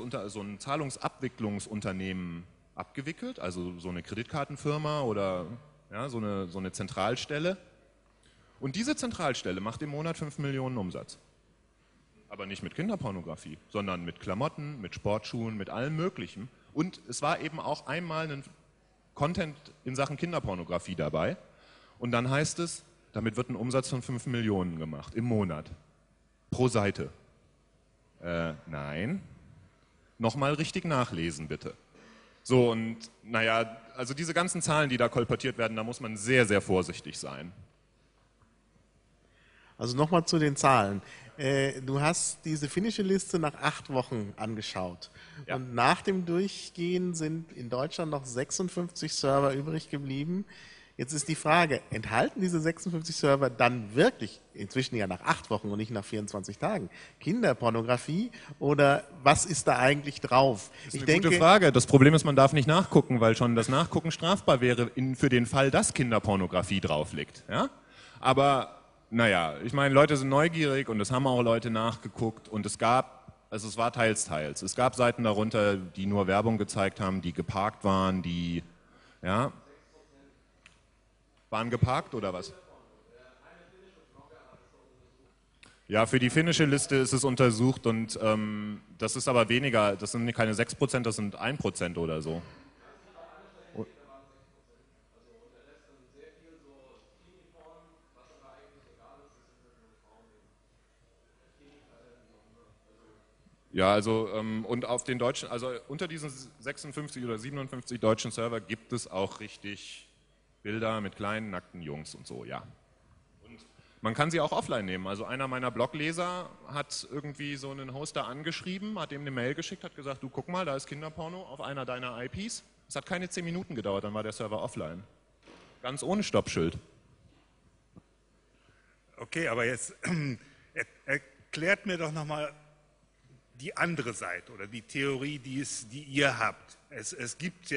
Zahlungsabwicklungsunternehmen abgewickelt, also so eine Kreditkartenfirma oder ja, so eine Zentralstelle. Und diese Zentralstelle macht im Monat 5 Millionen Umsatz. Aber nicht mit Kinderpornografie, sondern mit Klamotten, mit Sportschuhen, mit allem Möglichen. Und es war eben auch einmal ein Content in Sachen Kinderpornografie dabei. Und dann heißt es, damit wird ein Umsatz von 5 Millionen gemacht im Monat. Pro Seite. Nein. Nochmal richtig nachlesen, bitte. So, und naja, also diese ganzen Zahlen, die da kolportiert werden, da muss man sehr, sehr vorsichtig sein.
Also nochmal zu den Zahlen. Du hast diese finnische Liste nach 8 Wochen angeschaut.
Ja.
Und nach dem Durchgehen sind in Deutschland noch 56 Server übrig geblieben. Jetzt ist die Frage, enthalten diese 56 Server dann wirklich, inzwischen ja nach 8 Wochen und nicht nach 24 Tagen, Kinderpornografie oder was ist da eigentlich drauf?
Das ist eine gute Frage. Das Problem ist, man darf nicht nachgucken, weil schon das Nachgucken strafbar wäre für den Fall, dass Kinderpornografie drauf liegt. Ja? Aber naja, ich meine, Leute sind neugierig und es haben auch Leute nachgeguckt und es war teils. Es gab Seiten darunter, die nur Werbung gezeigt haben, die geparkt waren, die, ja, waren geparkt oder was? Ja, für die finnische Liste ist es untersucht und das ist aber weniger, das sind keine 6%, das sind 1% oder so. Ja, also und auf den deutschen, also unter diesen 56 oder 57 deutschen Server gibt es auch richtig Bilder mit kleinen nackten Jungs und so, ja. Und man kann sie auch offline nehmen. Also einer meiner Blogleser hat irgendwie so einen Hoster angeschrieben, hat ihm eine Mail geschickt, hat gesagt, du guck mal, da ist Kinderporno auf einer deiner IPs. Es hat keine 10 Minuten gedauert, dann war der Server offline. Ganz ohne Stoppschild.
Okay, aber jetzt erklärt mir doch nochmal die andere Seite oder die Theorie, die ihr habt. Es gibt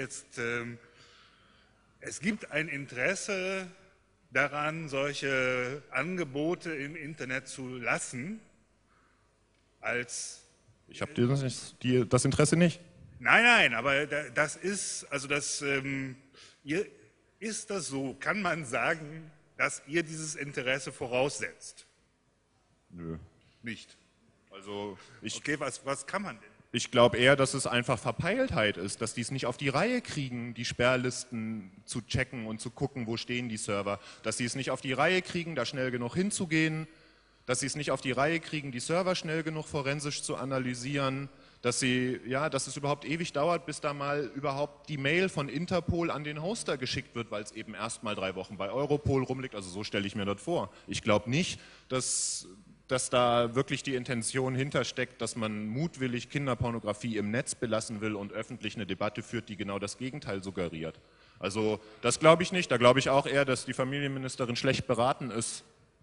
ein Interesse daran, solche Angebote im Internet zu lassen, als...
Ich habe das Interesse nicht.
Nein, aber das ist, also ist das so, kann man sagen, dass ihr dieses Interesse voraussetzt?
Nö.
Nicht.
Also
Okay, was kann man denn?
Ich glaube eher, dass es einfach Verpeiltheit ist, dass die es nicht auf die Reihe kriegen, die Sperrlisten zu checken und zu gucken, wo stehen die Server, dass sie es nicht auf die Reihe kriegen, da schnell genug hinzugehen, dass sie es nicht auf die Reihe kriegen, die Server schnell genug forensisch zu analysieren, dass es überhaupt ewig dauert, bis da mal überhaupt die Mail von Interpol an den Hoster geschickt wird, weil es eben erst mal 3 Wochen bei Europol rumliegt, also so stelle ich mir das vor. Ich glaube nicht, dass dass da wirklich die Intention hintersteckt, dass man mutwillig Kinderpornografie im Netz belassen will und öffentlich eine Debatte führt, die genau das Gegenteil suggeriert. Also das glaube ich nicht. Da glaube ich auch eher, dass die Familienministerin schlecht beraten ist.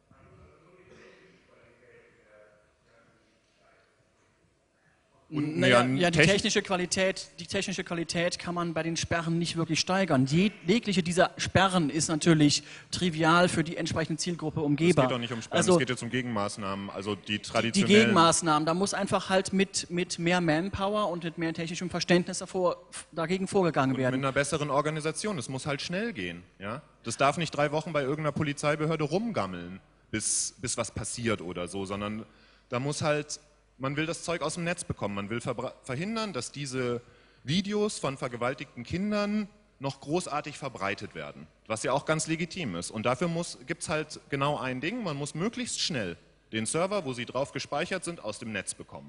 Und,
Naja, ja, die technische Qualität kann man bei den Sperren nicht wirklich steigern. Jegliche dieser Sperren ist natürlich trivial für die entsprechende Zielgruppe umgehbar.
Es geht doch nicht um Sperren,
Also
es geht jetzt um Gegenmaßnahmen, also die
die
traditionellen...
Gegenmaßnahmen, da muss einfach halt mit mehr Manpower und mit mehr technischem Verständnis dagegen vorgegangen
Und mit
werden.
einer besseren Organisation. Es muss halt schnell gehen. Ja? Das darf nicht 3 Wochen bei irgendeiner Polizeibehörde rumgammeln, bis was passiert oder so, sondern da muss halt, man will das Zeug aus dem Netz bekommen. Man will verhindern, dass diese Videos von vergewaltigten Kindern noch großartig verbreitet werden, was ja auch ganz legitim ist. Und dafür gibt es halt genau ein Ding, man muss möglichst schnell den Server, wo sie drauf gespeichert sind, aus dem Netz bekommen.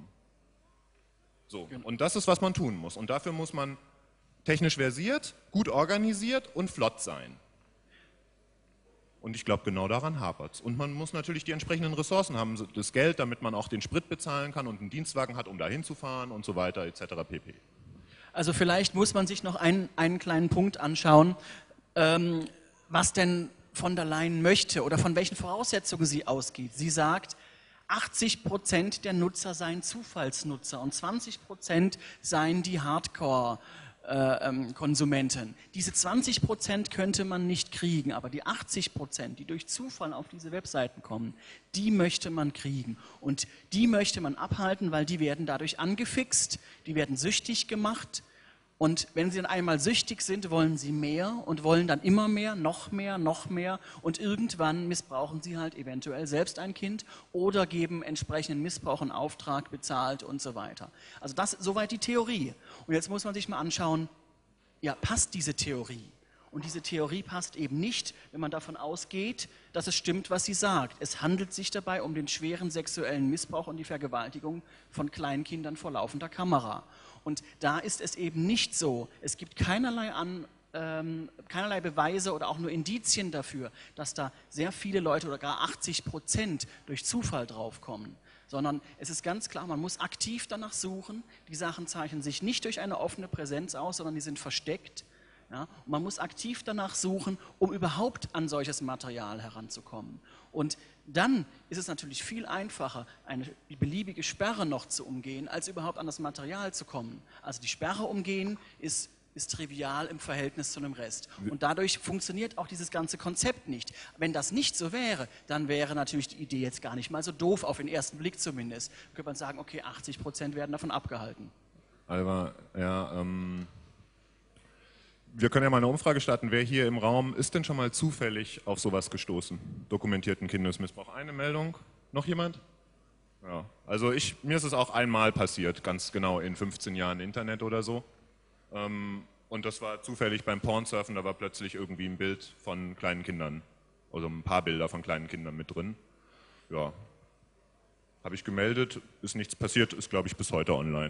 So. Und das ist, was man tun muss. Und dafür muss man technisch versiert, gut organisiert und flott sein. Und ich glaube, genau daran hapert es. Und man muss natürlich die entsprechenden Ressourcen haben, das Geld, damit man auch den Sprit bezahlen kann und einen Dienstwagen hat, um da hinzufahren und so weiter, etc. pp.
Also vielleicht muss man sich noch einen kleinen Punkt anschauen, was denn von der Leyen möchte oder von welchen Voraussetzungen sie ausgeht. Sie sagt, 80% der Nutzer seien Zufallsnutzer und 20% seien die Hardcore-Konsumenten. Diese 20% könnte man nicht kriegen, aber die 80%, die durch Zufall auf diese Webseiten kommen, die möchte man kriegen. Und die möchte man abhalten, weil die werden dadurch angefixt, die werden süchtig gemacht. Und wenn sie dann einmal süchtig sind, wollen sie mehr und wollen dann immer mehr, noch mehr, noch mehr. Und irgendwann missbrauchen sie halt eventuell selbst ein Kind oder geben entsprechenden Missbrauch in Auftrag, bezahlt und so weiter. Also das soweit die Theorie. Und jetzt muss man sich mal anschauen, ja, passt diese Theorie? Und diese Theorie passt eben nicht, wenn man davon ausgeht, dass es stimmt, was sie sagt. Es handelt sich dabei um den schweren sexuellen Missbrauch und die Vergewaltigung von Kleinkindern vor laufender Kamera. Und da ist es eben nicht so. Es gibt keinerlei Beweise oder auch nur Indizien dafür, dass da sehr viele Leute oder gar 80% durch Zufall draufkommen. Sondern es ist ganz klar, man muss aktiv danach suchen. Die Sachen zeichnen sich nicht durch eine offene Präsenz aus, sondern die sind versteckt. Ja, und man muss aktiv danach suchen, um überhaupt an solches Material heranzukommen. Und dann ist es natürlich viel einfacher, eine beliebige Sperre noch zu umgehen, als überhaupt an das Material zu kommen. Also die Sperre umgehen ist trivial im Verhältnis zu dem Rest. Und dadurch funktioniert auch dieses ganze Konzept nicht. Wenn das nicht so wäre, dann wäre natürlich die Idee jetzt gar nicht mal so doof, auf den ersten Blick zumindest. Dann könnte man sagen, okay, 80% werden davon abgehalten.
Alva, ja, wir können ja mal eine Umfrage starten. Wer hier im Raum ist denn schon mal zufällig auf sowas gestoßen? Dokumentierten Kindesmissbrauch. Eine Meldung? Noch jemand? Ja. Also mir ist es auch einmal passiert, ganz genau in 15 Jahren Internet oder so. Und das war zufällig beim Pornsurfen, da war plötzlich irgendwie ein Bild von kleinen Kindern. Also ein paar Bilder von kleinen Kindern mit drin. Ja. Habe ich gemeldet, ist nichts passiert, ist glaube ich bis heute online.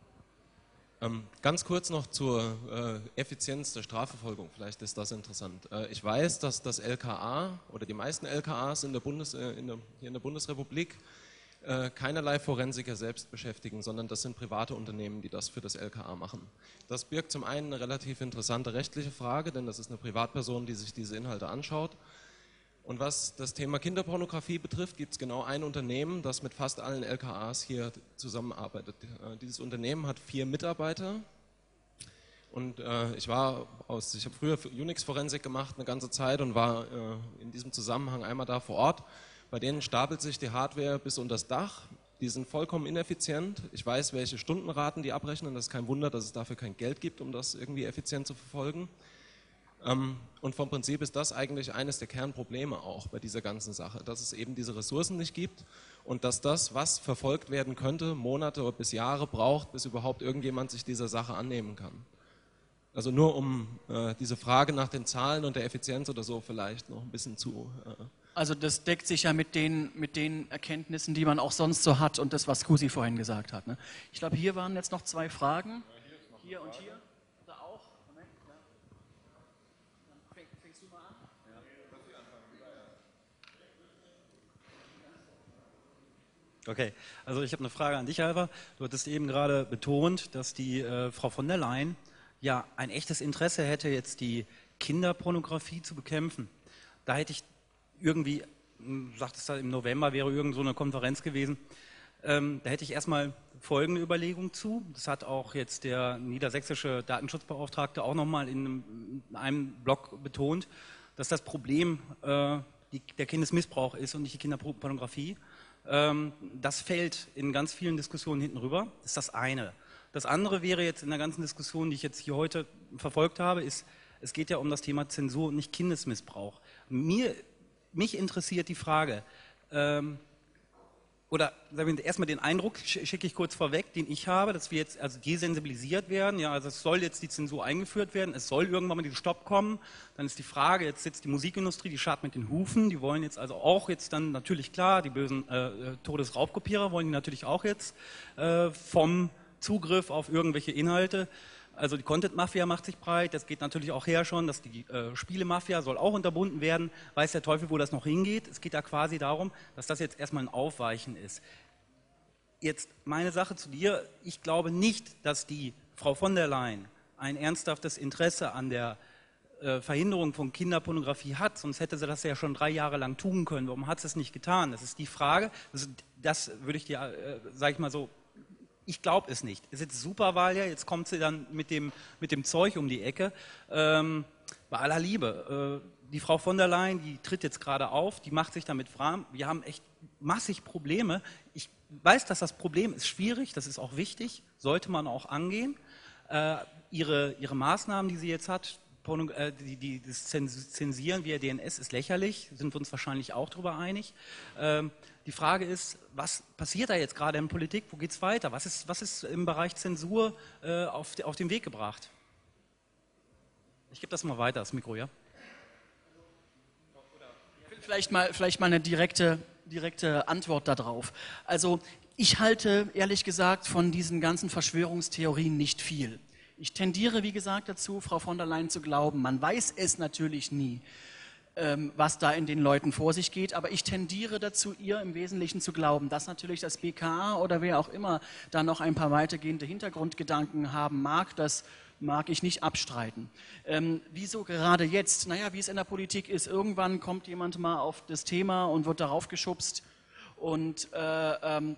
Ganz kurz noch zur Effizienz der Strafverfolgung, vielleicht ist das interessant. Ich weiß, dass das LKA oder die meisten LKAs hier in der Bundesrepublik keinerlei Forensiker selbst beschäftigen, sondern das sind private Unternehmen, die das für das LKA machen. Das birgt zum einen eine relativ interessante rechtliche Frage, denn das ist eine Privatperson, die sich diese Inhalte anschaut. Und was das Thema Kinderpornografie betrifft, gibt es genau ein Unternehmen, das mit fast allen LKAs hier zusammenarbeitet. Dieses Unternehmen hat 4 Mitarbeiter und ich habe früher Unix-Forensik gemacht eine ganze Zeit und war in diesem Zusammenhang einmal da vor Ort. Bei denen stapelt sich die Hardware bis unter das Dach. Die sind vollkommen ineffizient. Ich weiß, welche Stundenraten die abrechnen. Das ist kein Wunder, dass es dafür kein Geld gibt, um das irgendwie effizient zu verfolgen. Und vom Prinzip ist das eigentlich eines der Kernprobleme auch bei dieser ganzen Sache, dass es eben diese Ressourcen nicht gibt und dass das, was verfolgt werden könnte, Monate bis Jahre braucht, bis überhaupt irgendjemand sich dieser Sache annehmen kann. Also nur um diese Frage nach den Zahlen und der Effizienz oder so vielleicht noch ein bisschen zu...
Also das deckt sich ja mit den Erkenntnissen, die man auch sonst so hat und das, was Kusi vorhin gesagt hat. Ne? Ich glaube, hier waren jetzt noch 2 Fragen. Hier und hier. Da auch. Moment, ja. Dann fängst du mal an.
Okay, also ich habe eine Frage an dich, Alva. Du hattest eben gerade betont, dass die Frau von der Leyen ja ein echtes Interesse hätte, jetzt die Kinderpornografie zu bekämpfen. Da hätte ich irgendwie, sagtest du, im November wäre irgend so eine Konferenz gewesen, da hätte ich erstmal folgende Überlegung zu. Das hat auch jetzt der niedersächsische Datenschutzbeauftragte auch nochmal in einem Blog betont, dass das Problem der Kindesmissbrauch ist und nicht die Kinderpornografie. Das fällt in ganz vielen Diskussionen hinten rüber. Das ist das eine. Das andere wäre jetzt in der ganzen Diskussion, die ich jetzt hier heute verfolgt habe, ist, es geht ja um das Thema Zensur und nicht Kindesmissbrauch. Mich interessiert die Frage, oder erstmal den Eindruck schicke ich kurz vorweg, den ich habe, dass wir jetzt also desensibilisiert werden. Ja, also es soll jetzt die Zensur eingeführt werden, es soll irgendwann mal dieser Stopp kommen. Dann ist die Frage, jetzt sitzt die Musikindustrie, die scharrt mit den Hufen, die wollen jetzt also auch jetzt dann natürlich klar, die bösen Todesraubkopierer wollen die natürlich auch jetzt vom Zugriff auf irgendwelche Inhalte. Also die Content-Mafia macht sich breit, das geht natürlich auch her schon, dass die Spiele-Mafia soll auch unterbunden werden, weiß der Teufel, wo das noch hingeht. Es geht da quasi darum, dass das jetzt erstmal ein Aufweichen ist. Jetzt meine Sache zu dir, ich glaube nicht, dass die Frau von der Leyen ein ernsthaftes Interesse an der Verhinderung von Kinderpornografie hat, sonst hätte sie das ja schon 3 Jahre lang tun können. Warum hat sie es nicht getan? Das ist die Frage, das würde ich dir, sage ich mal so, ich glaube es nicht. Es ist jetzt Superwahljahr, jetzt kommt sie dann mit dem Zeug um die Ecke. Bei aller Liebe, die Frau von der Leyen, die tritt jetzt gerade auf, die macht sich damit warm. Wir haben echt massig Probleme. Ich weiß, dass das Problem ist schwierig, das ist auch wichtig, sollte man auch angehen. Ihre Maßnahmen, die sie jetzt hat, das Zensieren via DNS ist lächerlich, sind wir uns wahrscheinlich auch darüber einig. Die Frage ist, was passiert da jetzt gerade in Politik? Wo geht es weiter? Was ist im Bereich Zensur auf den Weg gebracht? Ich gebe das mal weiter, das Mikro, ja?
Vielleicht mal eine direkte Antwort darauf. Also ich halte ehrlich gesagt von diesen ganzen Verschwörungstheorien nicht viel. Ich tendiere, wie gesagt, dazu, Frau von der Leyen zu glauben. Man weiß es natürlich nie, was da in den Leuten vor sich geht, aber ich tendiere dazu, ihr im Wesentlichen zu glauben, dass natürlich das BKA oder wer auch immer da noch ein paar weitergehende Hintergrundgedanken haben mag, das mag ich nicht abstreiten. Wieso gerade jetzt? Naja, wie es in der Politik ist, irgendwann kommt jemand mal auf das Thema und wird darauf geschubst und dann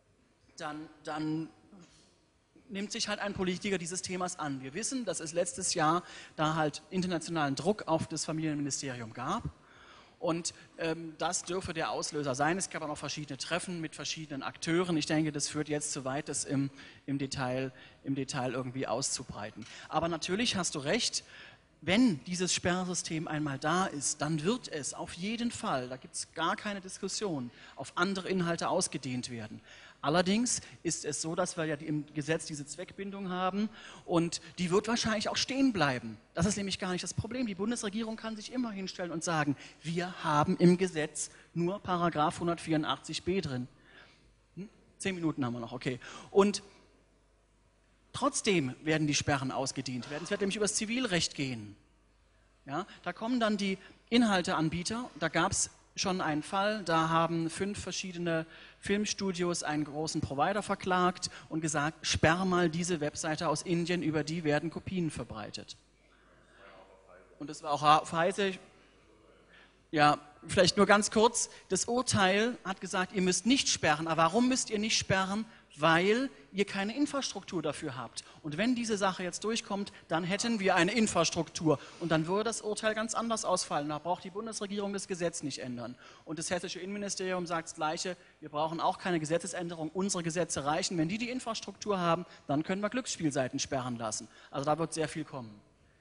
nimmt sich halt ein Politiker dieses Themas an. Wir wissen, dass es letztes Jahr da halt internationalen Druck auf das Familienministerium gab und das dürfe der Auslöser sein. Es gab auch noch verschiedene Treffen mit verschiedenen Akteuren. Ich denke, das führt jetzt zu weit, das im Detail irgendwie auszubreiten. Aber natürlich hast du recht, wenn dieses Sperrsystem einmal da ist, dann wird es auf jeden Fall, da gibt es gar keine Diskussion, auf andere Inhalte ausgedehnt werden. Allerdings ist es so, dass wir ja im Gesetz diese Zweckbindung haben und die wird wahrscheinlich auch stehen bleiben. Das ist nämlich gar nicht das Problem. Die Bundesregierung kann sich immer hinstellen und sagen, wir haben im Gesetz nur Paragraph 184b drin. 10 Minuten haben wir noch, okay. Und trotzdem werden die Sperren ausgedehnt werden. Es wird nämlich über das Zivilrecht gehen. Ja, da kommen dann die Inhalteanbieter, da gab es schon einen Fall, da haben 5 verschiedene Filmstudios einen großen Provider verklagt und gesagt, sperr mal diese Webseite aus Indien, über die werden Kopien verbreitet. Und das war auch auf Heise. Ja, vielleicht nur ganz kurz, das Urteil hat gesagt, ihr müsst nicht sperren. Aber warum müsst ihr nicht sperren? Weil ihr keine Infrastruktur dafür habt. Und wenn diese Sache jetzt durchkommt, dann hätten wir eine Infrastruktur. Und dann würde das Urteil ganz anders ausfallen. Da braucht die Bundesregierung das Gesetz nicht ändern. Und das hessische Innenministerium sagt das Gleiche. Wir brauchen auch keine Gesetzesänderung. Unsere Gesetze reichen. Wenn die Infrastruktur haben, dann können wir Glücksspielseiten sperren lassen. Also da wird sehr viel kommen.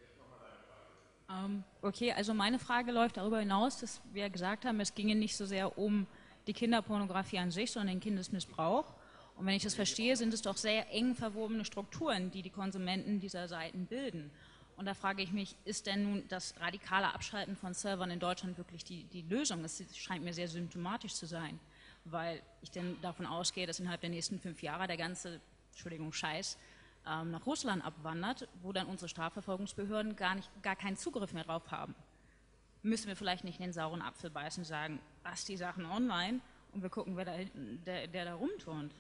Okay, also meine Frage läuft darüber hinaus, dass wir gesagt haben, es ginge nicht so sehr um die Kinderpornografie an sich, sondern den Kindesmissbrauch. Und wenn ich das verstehe, sind es doch sehr eng verwobene Strukturen, die die Konsumenten dieser Seiten bilden. Und da frage ich mich, ist denn nun das radikale Abschalten von Servern in Deutschland wirklich die Lösung? Es scheint mir sehr symptomatisch zu sein, weil ich denn davon ausgehe, dass innerhalb der nächsten 5 Jahre der ganze, Scheiß, nach Russland abwandert, wo dann unsere Strafverfolgungsbehörden gar keinen Zugriff mehr drauf haben. Müssen wir vielleicht nicht in den sauren Apfel beißen und sagen, lasst die Sachen online und wir gucken, wer da hinten, der da rumturnt.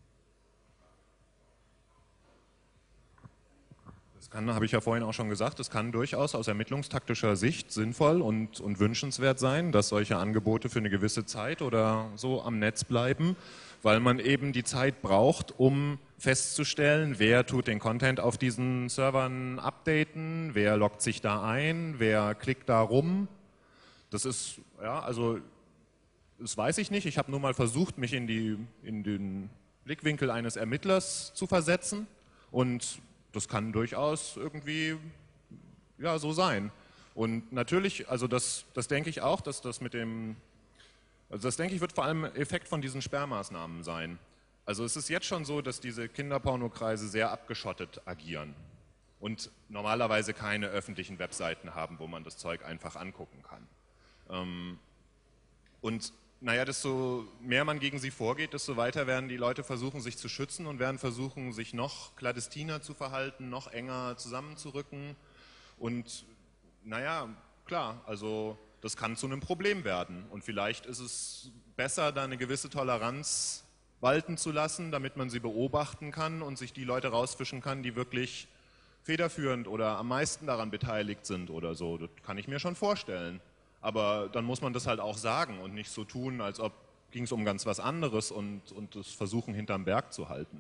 Das kann, habe ich ja vorhin auch schon gesagt, es kann durchaus aus ermittlungstaktischer Sicht sinnvoll und wünschenswert sein, dass solche Angebote für eine gewisse Zeit oder so am Netz bleiben, weil man eben die Zeit braucht, um festzustellen, wer tut den Content auf diesen Servern updaten, wer loggt sich da ein, wer klickt da rum. Das ist, ja, also das weiß ich nicht. Ich habe nur mal versucht, mich in den Blickwinkel eines Ermittlers zu versetzen und das kann durchaus irgendwie ja, so sein. Und natürlich, also das denke ich auch, dass das mit dem, also das denke ich wird vor allem Effekt von diesen Sperrmaßnahmen sein. Also es ist jetzt schon so, dass diese Kinderpornokreise sehr abgeschottet agieren und normalerweise keine öffentlichen Webseiten haben, wo man das Zeug einfach angucken kann. Und naja, desto mehr man gegen sie vorgeht, desto weiter werden die Leute versuchen, sich zu schützen und werden versuchen, sich noch klandestiner zu verhalten, noch enger zusammenzurücken. Und naja, klar, also das kann zu einem Problem werden. Und vielleicht ist es besser, da eine gewisse Toleranz walten zu lassen, damit man sie beobachten kann und sich die Leute rausfischen kann, die wirklich federführend oder am meisten daran beteiligt sind oder so. Das kann ich mir schon vorstellen. Aber dann muss man das halt auch sagen und nicht so tun, als ob ging es um ganz was anderes und das versuchen hinterm Berg zu halten.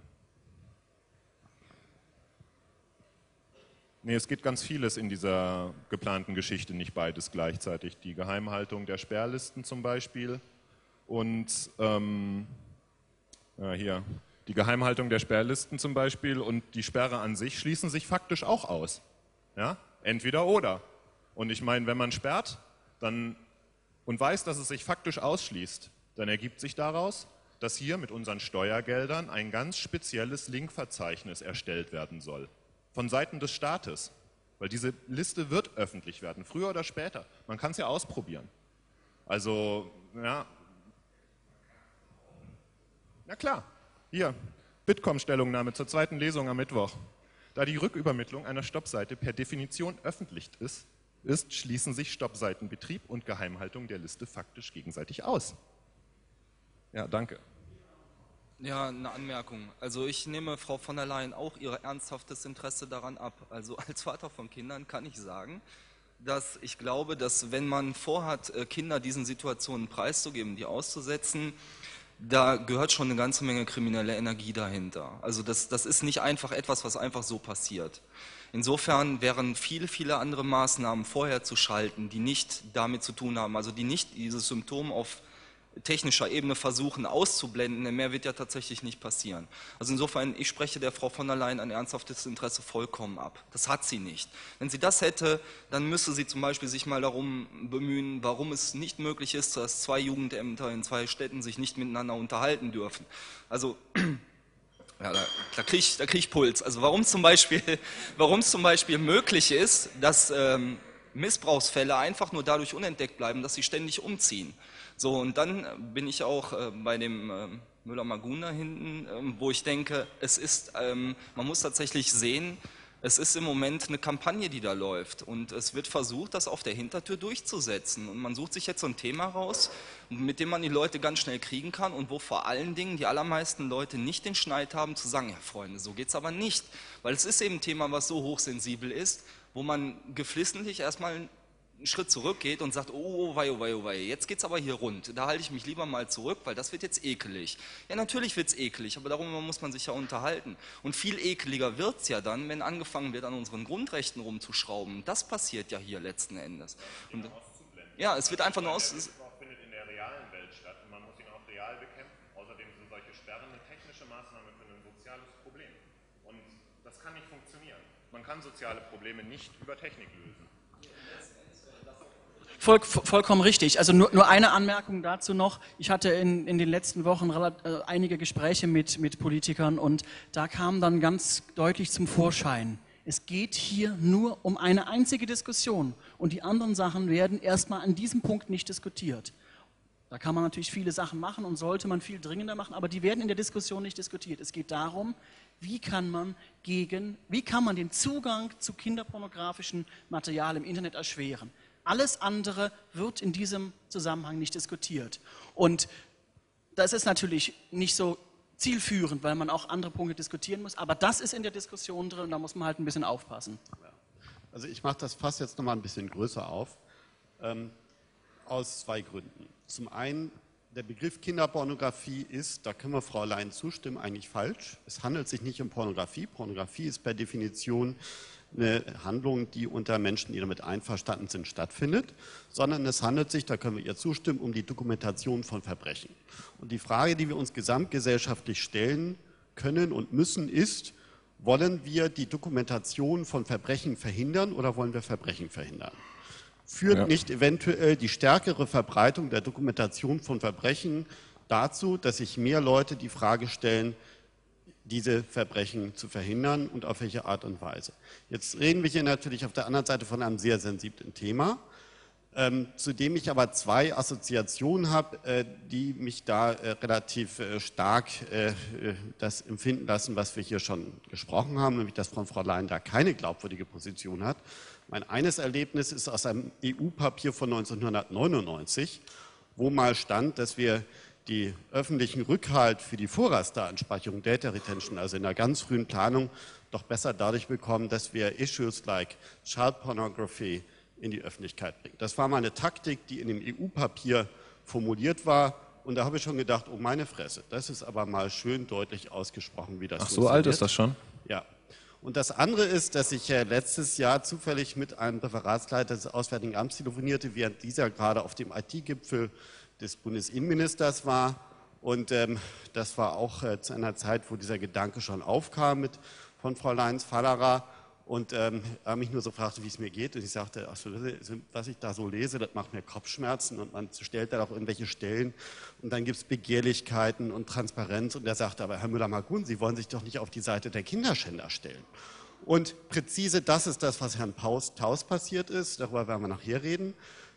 Nee, es geht ganz vieles in dieser geplanten Geschichte, nicht beides gleichzeitig. Die Geheimhaltung der Sperrlisten zum Beispiel und hier, die Geheimhaltung der Sperrlisten zum Beispiel und die Sperre an sich schließen sich faktisch auch aus. Ja? Entweder oder. Und ich meine, wenn man sperrt, dann und weiß, dass es sich faktisch ausschließt, dann ergibt sich daraus, dass hier mit unseren Steuergeldern ein ganz spezielles Linkverzeichnis erstellt werden soll. Von Seiten des Staates. Weil diese Liste wird öffentlich werden, früher oder später. Man kann es ja ausprobieren. Also, ja. Na klar, hier, Bitkom-Stellungnahme zur zweiten Lesung am Mittwoch. Da die Rückübermittlung einer Stoppseite per Definition öffentlich ist, schließen sich Stoppseitenbetrieb und Geheimhaltung der Liste faktisch gegenseitig aus. Ja, danke.
Ja, eine Anmerkung. Also ich nehme Frau von der Leyen auch ihr ernsthaftes Interesse daran ab. Also als Vater von Kindern kann ich sagen, dass ich glaube, dass wenn man vorhat, Kinder diesen Situationen preiszugeben, die auszusetzen, da gehört schon eine ganze Menge kriminelle Energie dahinter. Also das ist nicht einfach etwas, was einfach so passiert. Insofern wären viele, viele andere Maßnahmen vorher zu schalten, die nicht damit zu tun haben, also die nicht dieses Symptom auf technischer Ebene versuchen auszublenden, denn mehr wird ja tatsächlich nicht passieren. Also insofern, ich spreche der Frau von der Leyen ein ernsthaftes Interesse vollkommen ab. Das hat sie nicht. Wenn sie das hätte, dann müsste sie zum Beispiel sich mal darum bemühen, warum es nicht möglich ist, dass 2 Jugendämter in 2 Städten sich nicht miteinander unterhalten dürfen. Also ja, da krieg ich Puls. Also warum es zum Beispiel möglich ist, dass Missbrauchsfälle einfach nur dadurch unentdeckt bleiben, dass sie ständig umziehen. So, und dann bin ich auch bei dem Müller-Magun da hinten, wo ich denke, es ist, man muss tatsächlich sehen, es ist im Moment eine Kampagne, die da läuft und es wird versucht, das auf der Hintertür durchzusetzen und man sucht sich jetzt so ein Thema raus, mit dem man die Leute ganz schnell kriegen kann und wo vor allen Dingen die allermeisten Leute nicht den Schneid haben zu sagen, ja Freunde, so geht's aber nicht, weil es ist eben ein Thema, was so hochsensibel ist, wo man geflissentlich erstmal einen Schritt zurückgeht und sagt, oh wei, jetzt geht's aber hier rund, da halte ich mich lieber mal zurück, weil das wird jetzt ekelig. Ja, natürlich wird's ekelig, aber darüber muss man sich ja unterhalten. Und viel ekeliger wird's ja dann, wenn angefangen wird, an unseren Grundrechten rumzuschrauben. Das passiert ja hier letzten Endes. Und, ja, es wird einfach nur aus...
Es findet in der realen Welt statt und man muss ihn auch real bekämpfen. Außerdem sind solche Sperren eine technische Maßnahme für ein soziales Problem. Und das kann nicht funktionieren. Man kann soziale Probleme nicht über Technik lösen.
Vollkommen richtig. Also nur eine Anmerkung dazu noch. Ich hatte in den letzten Wochen einige Gespräche mit Politikern und da kam dann ganz deutlich zum Vorschein, es geht hier nur um eine einzige Diskussion und die anderen Sachen werden erstmal an diesem Punkt nicht diskutiert. Da kann man natürlich viele Sachen machen und sollte man viel dringender machen, aber die werden in der Diskussion nicht diskutiert. Es geht darum, wie kann man den Zugang zu kinderpornografischem Material im Internet erschweren. Alles andere wird in diesem Zusammenhang nicht diskutiert. Und das ist natürlich nicht so zielführend, weil man auch andere Punkte diskutieren muss, aber das ist in der Diskussion drin und da muss man halt ein bisschen aufpassen.
Also ich mache das Fass jetzt nochmal ein bisschen größer auf, aus zwei Gründen. Zum einen, der Begriff Kinderpornografie ist, da können wir Frau Lein zustimmen, eigentlich falsch. Es handelt sich nicht um Pornografie. Pornografie ist per Definition eine Handlung, die unter Menschen, die damit einverstanden sind, stattfindet, sondern es handelt sich, da können wir ihr zustimmen, um die Dokumentation von Verbrechen. Und die Frage, die wir uns gesamtgesellschaftlich stellen können und müssen, ist, wollen wir die Dokumentation von Verbrechen verhindern oder wollen wir Verbrechen verhindern? Führt nicht eventuell die stärkere Verbreitung der Dokumentation von Verbrechen dazu, dass sich mehr Leute die Frage stellen, diese Verbrechen zu verhindern und auf welche Art und Weise? Jetzt reden wir hier natürlich auf der anderen Seite von einem sehr sensiblen Thema, zu dem ich aber zwei Assoziationen habe, die mich da relativ stark das empfinden lassen, was wir hier schon gesprochen haben, nämlich dass Frau Lein da keine glaubwürdige Position hat. Mein eines Erlebnis ist aus einem EU-Papier von 1999, wo mal stand, dass wir die öffentlichen Rückhalt für die Vorratsdatenspeicherung, Data Retention, also in der ganz frühen Planung, doch besser dadurch bekommen, dass wir Issues like Child Pornography in die Öffentlichkeit bringen. Das war mal eine Taktik, die in dem EU-Papier formuliert war. Und da habe ich schon gedacht, oh meine Fresse, das ist aber mal schön deutlich ausgesprochen, wie das
funktioniert. Ach, so alt ist das schon?
Ja. Und das andere ist, dass ich letztes Jahr zufällig mit einem Referatsleiter des Auswärtigen Amts telefonierte, während dieser gerade auf dem IT-Gipfel des Bundesinnenministers war. Und das war auch zu einer Zeit, wo dieser Gedanke schon aufkam von Frau Leins-Fallerer. Und er mich nur so fragte, wie es mir geht. Und ich sagte, ach so, was ich da so lese, das macht mir Kopfschmerzen. Und man stellt da auch irgendwelche Stellen. Und dann gibt es Begehrlichkeiten und Transparenz. Und er sagte, aber Herr Müller-Margun, Sie wollen sich doch nicht auf die Seite der Kinderschänder stellen. Und präzise das ist das, was Herrn Taus passiert ist. Darüber werden wir nachher reden.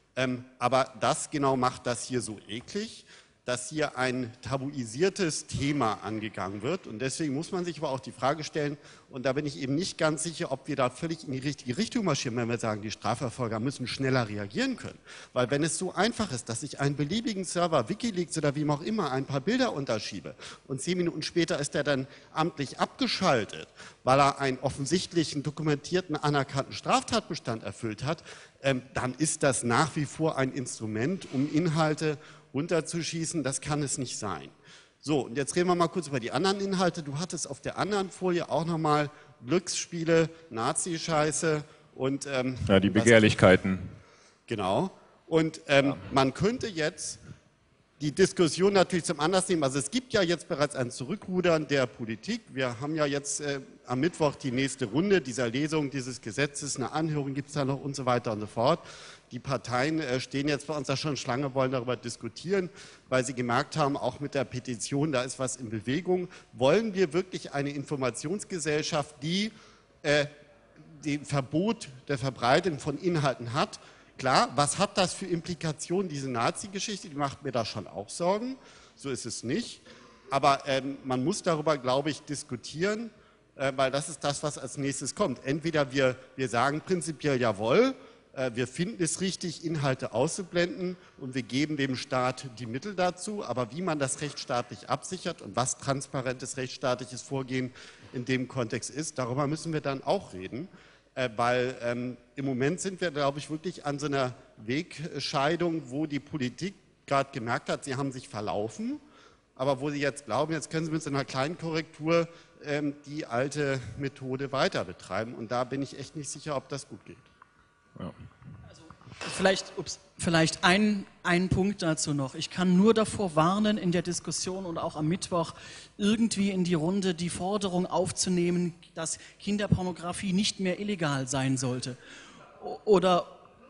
Aber das genau macht das hier so eklig, dass hier ein tabuisiertes Thema angegangen wird. Und deswegen muss man sich aber auch die Frage stellen, und da bin ich eben nicht ganz sicher, ob wir da völlig in die richtige Richtung marschieren, wenn wir sagen, die Strafverfolger müssen schneller reagieren können. Weil wenn es so einfach ist, dass ich einen beliebigen Server, Wikileaks oder wie auch immer, ein paar Bilder unterschiebe und 10 Minuten später ist er dann amtlich abgeschaltet, weil er einen offensichtlichen, dokumentierten, anerkannten Straftatbestand erfüllt hat, dann ist das nach wie vor ein Instrument, um Inhalte runterzuschießen. Das kann es nicht sein. So, und jetzt reden wir mal kurz über die anderen Inhalte. Du hattest auf der anderen Folie auch nochmal Glücksspiele, Nazi-Scheiße und...
ja, die Begehrlichkeiten.
Genau. Und man könnte jetzt die Diskussion natürlich zum Anlass nehmen. Also es gibt ja jetzt bereits ein Zurückrudern der Politik. Wir haben ja jetzt am Mittwoch die nächste Runde dieser Lesung dieses Gesetzes. Eine Anhörung gibt es da noch und so weiter und so fort. Die Parteien stehen jetzt bei uns da schon Schlange, wollen darüber diskutieren, weil sie gemerkt haben, auch mit der Petition, da ist was in Bewegung. Wollen wir wirklich eine Informationsgesellschaft, die den Verbot der Verbreitung von Inhalten hat? Klar, was hat das für Implikationen, diese Nazi-Geschichte? Die macht mir da schon auch Sorgen. So ist es nicht. Aber man muss darüber, glaube ich, diskutieren, weil das ist das, was als nächstes kommt. Entweder wir sagen prinzipiell jawohl, wir finden es richtig, Inhalte auszublenden und wir geben dem Staat die Mittel dazu. Aber wie man das rechtsstaatlich absichert und was transparentes rechtsstaatliches Vorgehen in dem Kontext ist, darüber müssen wir dann auch reden. Weil im Moment sind wir, glaube ich, wirklich an so einer Wegscheidung, wo die Politik gerade gemerkt hat, sie haben sich verlaufen, aber wo sie jetzt glauben, jetzt können sie mit so einer kleinen Korrektur die alte Methode weiter betreiben. Und da bin ich echt nicht sicher, ob das gut geht.
Ja.
Vielleicht ein Punkt dazu noch. Ich kann nur davor warnen, in der Diskussion und auch am Mittwoch irgendwie in die Runde die Forderung aufzunehmen, dass Kinderpornografie nicht mehr illegal sein sollte. Oder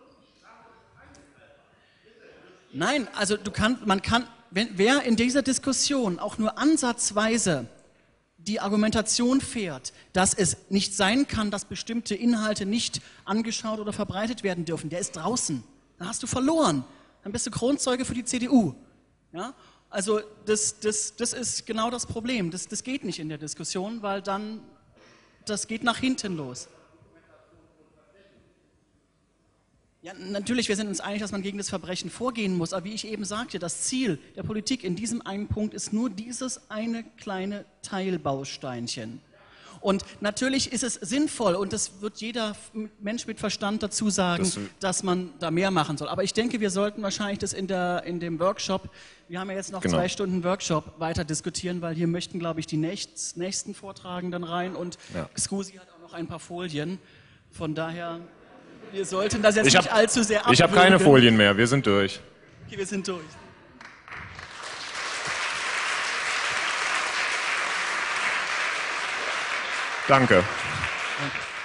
nein, also wer in dieser Diskussion auch nur ansatzweise die Argumentation fährt, dass es nicht sein kann, dass bestimmte Inhalte nicht angeschaut oder verbreitet werden dürfen, der ist draußen. Dann hast du verloren. Dann bist du Kronzeuge für die CDU. Ja? Also das ist genau das Problem. Das geht nicht in der Diskussion, weil dann das geht nach hinten los. Ja, natürlich, wir sind uns einig, dass man gegen das Verbrechen vorgehen muss. Aber wie ich eben sagte, das Ziel der Politik in diesem einen Punkt ist nur dieses eine kleine Teilbausteinchen. Und natürlich ist es sinnvoll, und das wird jeder Mensch mit Verstand dazu sagen, dass man da mehr machen soll. Aber ich denke, wir sollten wahrscheinlich das in dem Workshop, wir haben ja jetzt noch 2 Stunden Workshop, weiter diskutieren, weil hier möchten, glaube ich, die nächsten Vortragenden rein und Scusi hat auch noch ein paar Folien. Von daher... Wir sollten das jetzt nicht allzu sehr abwürgen.
Ich habe keine Folien mehr, wir sind durch.
Okay, wir sind durch.
Danke.
Danke.